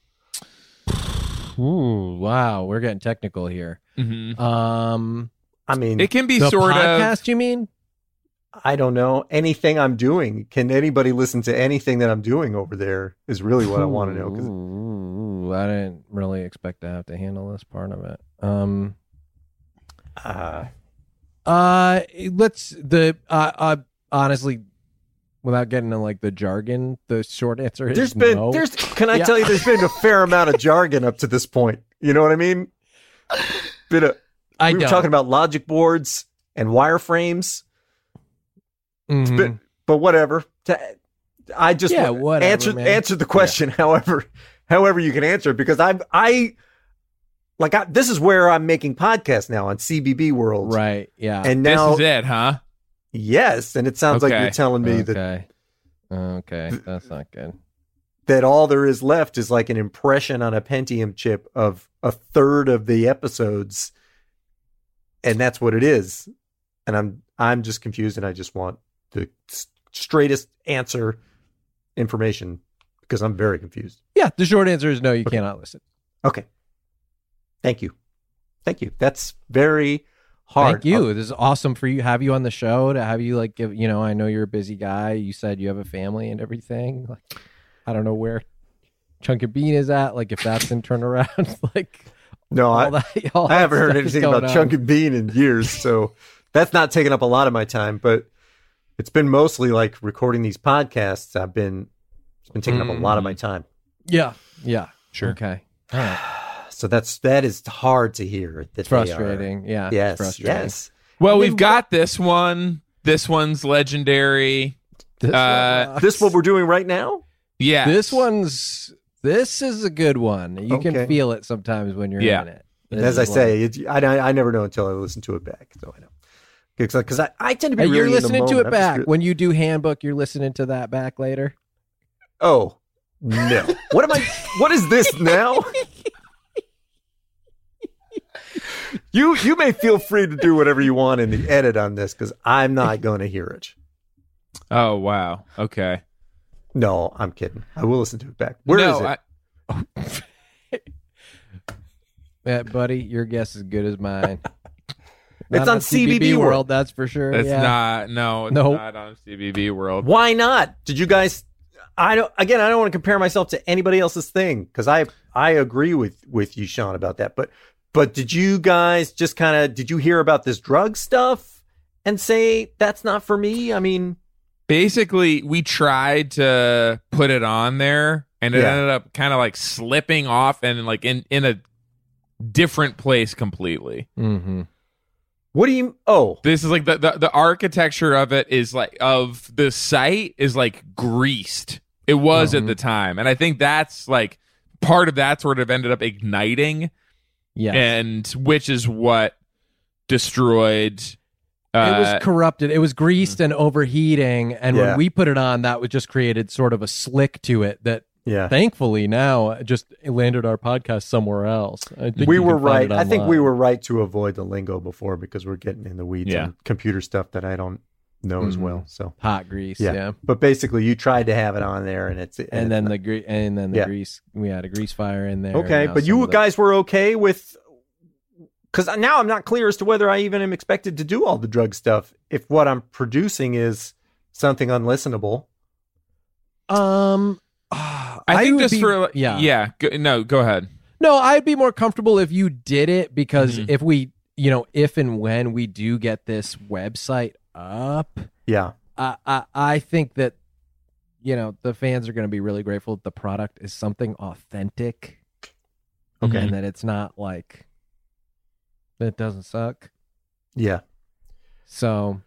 [SPEAKER 3] Ooh, wow, we're getting technical here.
[SPEAKER 4] Mhm.
[SPEAKER 3] Um,
[SPEAKER 5] I mean,
[SPEAKER 4] It can be
[SPEAKER 3] the
[SPEAKER 4] sort
[SPEAKER 3] podcast,
[SPEAKER 4] of.
[SPEAKER 3] you mean?
[SPEAKER 5] I don't know anything I'm doing. Can anybody listen to anything that I'm doing over there? Is really what I want to know. 'cause-
[SPEAKER 3] Ooh, I didn't really expect to have to handle this part of it. Um,
[SPEAKER 5] Uh,
[SPEAKER 3] uh, let's the uh, uh honestly, without getting into like the jargon, the short answer is
[SPEAKER 5] there's been
[SPEAKER 3] no.
[SPEAKER 5] there's can I
[SPEAKER 3] Yeah.
[SPEAKER 5] tell you there's been a fair amount of jargon up to this point. You know what I mean? Bit of,
[SPEAKER 3] I
[SPEAKER 5] we were
[SPEAKER 3] don't.
[SPEAKER 5] talking about logic boards and wireframes,
[SPEAKER 3] Mhm.
[SPEAKER 5] but but whatever. To, I just
[SPEAKER 3] Yeah,
[SPEAKER 5] wa-
[SPEAKER 3] whatever,
[SPEAKER 5] answered
[SPEAKER 3] man.
[SPEAKER 5] answered the question. However, however you can answer it, because I'm I like I, this is where I'm making podcasts now on C B B World,
[SPEAKER 3] Right. Yeah.
[SPEAKER 5] And
[SPEAKER 4] This
[SPEAKER 5] now
[SPEAKER 4] is it, huh?
[SPEAKER 5] yes, and it sounds like
[SPEAKER 4] Okay.
[SPEAKER 5] you're telling me that
[SPEAKER 3] okay. Okay, that's not good.
[SPEAKER 5] that all there is left is like an impression on a Pentium chip of a third of the episodes, and that's what it is. And I'm I'm just confused, and I just want the s- straightest answer information because I'm very confused.
[SPEAKER 3] Yeah, the short answer is no. You
[SPEAKER 5] Okay.
[SPEAKER 3] cannot listen.
[SPEAKER 5] Okay, thank you, thank you. That's very hard.
[SPEAKER 3] Thank you. This is awesome for you. Have you on the show to have you like give. You know, I know you're a busy guy. You said you have a family and everything. Like, I don't know where Chunk and Bean is at. Like, if that's in turnaround, like
[SPEAKER 5] no,
[SPEAKER 3] all
[SPEAKER 5] I,
[SPEAKER 3] that. All
[SPEAKER 5] I haven't
[SPEAKER 3] that
[SPEAKER 5] heard
[SPEAKER 3] stuff is
[SPEAKER 5] anything
[SPEAKER 3] going
[SPEAKER 5] about
[SPEAKER 3] on.
[SPEAKER 5] Chunk and Bean in years, so that's not taking up a lot of my time. But it's been mostly like recording these podcasts. I've been it's been taking up a lot of my time.
[SPEAKER 3] Yeah. Yeah.
[SPEAKER 4] Sure.
[SPEAKER 3] Okay. All right.
[SPEAKER 5] So that's that is hard to hear. That
[SPEAKER 3] It's
[SPEAKER 5] they are-
[SPEAKER 3] frustrating. Yeah. it's
[SPEAKER 5] Yes,
[SPEAKER 3] frustrating.
[SPEAKER 5] yes.
[SPEAKER 4] Well,
[SPEAKER 5] I mean,
[SPEAKER 4] we've got this one. This one's legendary.
[SPEAKER 3] This,
[SPEAKER 4] Uh,
[SPEAKER 3] one,
[SPEAKER 5] This what we're doing right now?
[SPEAKER 4] Yeah.
[SPEAKER 3] this one's. This is a good one. You
[SPEAKER 5] Okay.
[SPEAKER 3] can feel it sometimes when you're
[SPEAKER 4] Yeah.
[SPEAKER 3] in it. This
[SPEAKER 5] As I
[SPEAKER 3] is one.
[SPEAKER 5] say, it, I, I I never know until I listen to it back. So I know because I, I tend to be.
[SPEAKER 3] Hey,
[SPEAKER 5] really
[SPEAKER 3] you're
[SPEAKER 5] in the
[SPEAKER 3] listening to
[SPEAKER 5] moment.
[SPEAKER 3] it
[SPEAKER 5] I'm just
[SPEAKER 3] back
[SPEAKER 5] re-
[SPEAKER 3] when you do handbook. You're listening to that back later.
[SPEAKER 5] Oh no! What am I? What is this now? You you may feel free to do whatever you want in the edit on this because I'm not going to hear it.
[SPEAKER 4] Oh wow. Okay.
[SPEAKER 5] No, I'm kidding. I will listen to it back. Where
[SPEAKER 4] no,
[SPEAKER 5] is it?
[SPEAKER 4] I,
[SPEAKER 7] Yeah, buddy, your guess is as good as mine. Not
[SPEAKER 5] It's on C B B World.
[SPEAKER 7] that's for sure.
[SPEAKER 4] it's
[SPEAKER 7] yeah.
[SPEAKER 4] not. No, it's
[SPEAKER 7] Nope.
[SPEAKER 4] not on C B B World.
[SPEAKER 5] Why not? Did you guys? I don't. Again, I don't want to compare myself to anybody else's thing because I I agree with with you, Sean, about that. But but did you guys just kind of did you hear about this drug stuff and say that's not for me? I mean,
[SPEAKER 4] Basically, we tried to put it on there, and it
[SPEAKER 5] Yeah.
[SPEAKER 4] ended up kind of like slipping off and like in in a different place completely.
[SPEAKER 7] Mm-hmm.
[SPEAKER 5] what do you? Oh,
[SPEAKER 4] This is like the, the the architecture of it is like of the site is like greased. It was at the time, and I think that's like part of that sort of ended up igniting,
[SPEAKER 7] Yes.
[SPEAKER 4] and which is what destroyed.
[SPEAKER 7] it
[SPEAKER 4] Uh,
[SPEAKER 7] was corrupted. It was greased and overheating. And
[SPEAKER 5] Yeah.
[SPEAKER 7] when we put it on, that was just created sort of a slick to it that
[SPEAKER 5] yeah.
[SPEAKER 7] thankfully now just landed our podcast somewhere else. I think
[SPEAKER 5] We
[SPEAKER 7] you
[SPEAKER 5] were
[SPEAKER 7] can find
[SPEAKER 5] right.
[SPEAKER 7] it
[SPEAKER 5] I think we
[SPEAKER 7] online.
[SPEAKER 5] were right to avoid the lingo before because we're getting in the weeds
[SPEAKER 4] Yeah.
[SPEAKER 5] on computer stuff that I don't know as
[SPEAKER 7] Mhm.
[SPEAKER 5] well. So
[SPEAKER 7] hot grease.
[SPEAKER 5] yeah.
[SPEAKER 7] Yeah.
[SPEAKER 5] But basically, you tried to have it on there, and it's and,
[SPEAKER 7] And
[SPEAKER 5] it's
[SPEAKER 7] then
[SPEAKER 5] not-
[SPEAKER 7] the gre- and then the
[SPEAKER 5] Yeah.
[SPEAKER 7] grease. We had a grease fire in there.
[SPEAKER 5] okay.
[SPEAKER 7] Now
[SPEAKER 5] But
[SPEAKER 7] some
[SPEAKER 5] you
[SPEAKER 7] of the-
[SPEAKER 5] guys were okay with. Because now I'm not clear as to whether I even am expected to do all the drug stuff if what I'm producing is something unlistenable.
[SPEAKER 7] Um,
[SPEAKER 4] I think
[SPEAKER 7] would
[SPEAKER 4] just
[SPEAKER 7] be-
[SPEAKER 4] for
[SPEAKER 7] yeah,
[SPEAKER 4] yeah. Go, no, go ahead.
[SPEAKER 7] No, I'd be more comfortable if you did it because
[SPEAKER 4] Mhm.
[SPEAKER 7] if we, you know, if and when we do get this website up,
[SPEAKER 5] Yeah.
[SPEAKER 7] I I, I think that, you know, the fans are going to be really grateful that the product is something authentic.
[SPEAKER 5] Okay.
[SPEAKER 7] And that it's not like, that it doesn't suck.
[SPEAKER 5] Yeah.
[SPEAKER 7] So,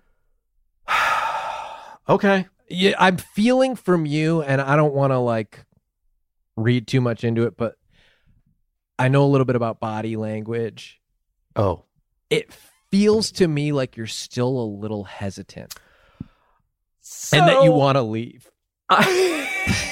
[SPEAKER 5] Okay.
[SPEAKER 7] yeah, I'm feeling from you, and I don't want to like read too much into it, but I know a little bit about body language.
[SPEAKER 5] Oh.
[SPEAKER 7] It feels to me like you're still a little hesitant
[SPEAKER 5] So,
[SPEAKER 7] and that you want to leave.
[SPEAKER 5] I-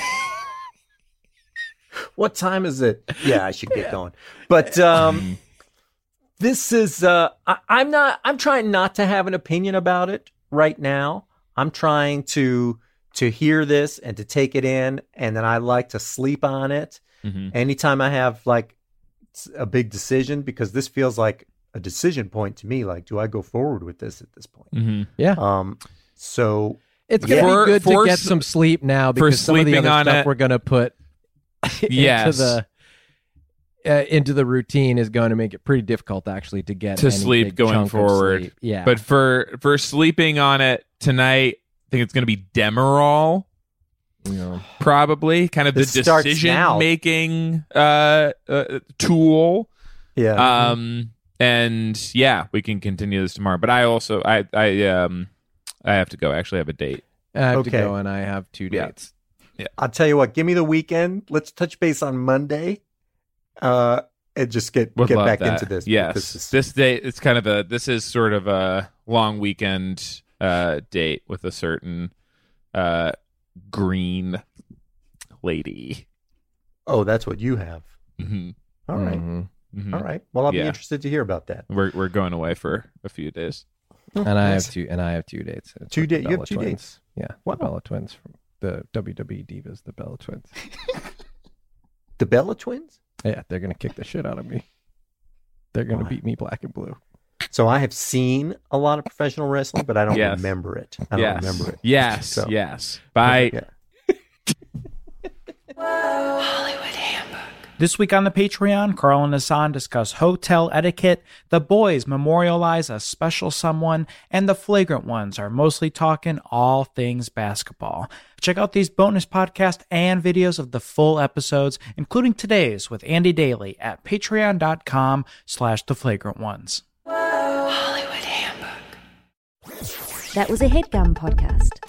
[SPEAKER 5] what time is it? Yeah, I should get going. But um, this is uh, I, I'm not. I'm trying not to have an opinion about it right now. I'm trying to to hear this and to take it in, and then I like to sleep on it.
[SPEAKER 4] Mm-hmm.
[SPEAKER 5] Anytime I have like a big decision, because this feels like a decision point to me. Like, do I go forward with this at this point?
[SPEAKER 4] Mm-hmm.
[SPEAKER 7] Yeah.
[SPEAKER 5] Um. So
[SPEAKER 7] It's going to
[SPEAKER 4] For-
[SPEAKER 7] be good
[SPEAKER 4] for
[SPEAKER 7] to get
[SPEAKER 4] s-
[SPEAKER 7] some sleep now because some of the
[SPEAKER 4] sleeping
[SPEAKER 7] other
[SPEAKER 4] on
[SPEAKER 7] stuff
[SPEAKER 4] it-
[SPEAKER 7] we're going to put
[SPEAKER 4] Yes.
[SPEAKER 7] into the uh, into the routine is going to make it pretty difficult actually to get
[SPEAKER 4] To
[SPEAKER 7] any
[SPEAKER 4] sleep
[SPEAKER 7] big
[SPEAKER 4] going
[SPEAKER 7] chunk of
[SPEAKER 4] forward.
[SPEAKER 7] sleep. Yeah.
[SPEAKER 4] But for for sleeping on it tonight, I think it's going to be Demerol.
[SPEAKER 7] you know,
[SPEAKER 4] Probably kind of
[SPEAKER 5] This
[SPEAKER 4] the
[SPEAKER 5] starts
[SPEAKER 4] decision
[SPEAKER 5] now.
[SPEAKER 4] making uh, uh, tool.
[SPEAKER 5] yeah.
[SPEAKER 4] Um, and yeah, we can continue this tomorrow. But I also I I um I have to go. I actually have a date.
[SPEAKER 7] I have
[SPEAKER 5] Okay.
[SPEAKER 7] to go and I have two
[SPEAKER 4] Yeah.
[SPEAKER 7] dates.
[SPEAKER 5] I'll tell you what, give me the weekend. Let's touch base on Monday. Uh and just get
[SPEAKER 4] Would
[SPEAKER 5] get
[SPEAKER 4] love
[SPEAKER 5] back
[SPEAKER 4] that.
[SPEAKER 5] into this.
[SPEAKER 4] Yes,
[SPEAKER 5] This is-
[SPEAKER 4] this day it's kind of a this is sort of a long weekend uh, date with a certain uh, green lady.
[SPEAKER 5] oh, that's what you have.
[SPEAKER 4] Mm-hmm.
[SPEAKER 5] All right.
[SPEAKER 7] Mhm.
[SPEAKER 4] Mm-hmm.
[SPEAKER 5] All right. Well, I'll
[SPEAKER 4] Yeah.
[SPEAKER 5] be interested to hear about that.
[SPEAKER 4] We're we're going away for a few days.
[SPEAKER 7] And I have
[SPEAKER 5] Nice.
[SPEAKER 7] two and I have two dates. It's
[SPEAKER 5] Two
[SPEAKER 7] with the
[SPEAKER 5] da- you have
[SPEAKER 7] Bella
[SPEAKER 5] two
[SPEAKER 7] Twins.
[SPEAKER 5] dates?
[SPEAKER 7] Yeah.
[SPEAKER 5] Wow.
[SPEAKER 7] The Bella Twins from the W W E Divas, the Bella Twins.
[SPEAKER 5] The Bella Twins?
[SPEAKER 7] Yeah, they're gonna kick the shit out of me. They're gonna
[SPEAKER 5] Why?
[SPEAKER 7] beat me black and blue.
[SPEAKER 5] So I have seen a lot of professional wrestling, but I don't
[SPEAKER 4] Yes.
[SPEAKER 5] remember it. I don't
[SPEAKER 4] yes,
[SPEAKER 5] remember it.
[SPEAKER 4] yes,
[SPEAKER 5] So-
[SPEAKER 4] yes. Bye.
[SPEAKER 5] Yeah.
[SPEAKER 8] This week on the Patreon, Carl and Hassan discuss hotel etiquette, the boys memorialize a special someone, and the flagrant ones are mostly talking all things basketball. Check out these bonus podcasts and videos of the full episodes, including today's with Andy Daly at patreon.com slash the flagrant ones.
[SPEAKER 1] That was a HeadGum podcast.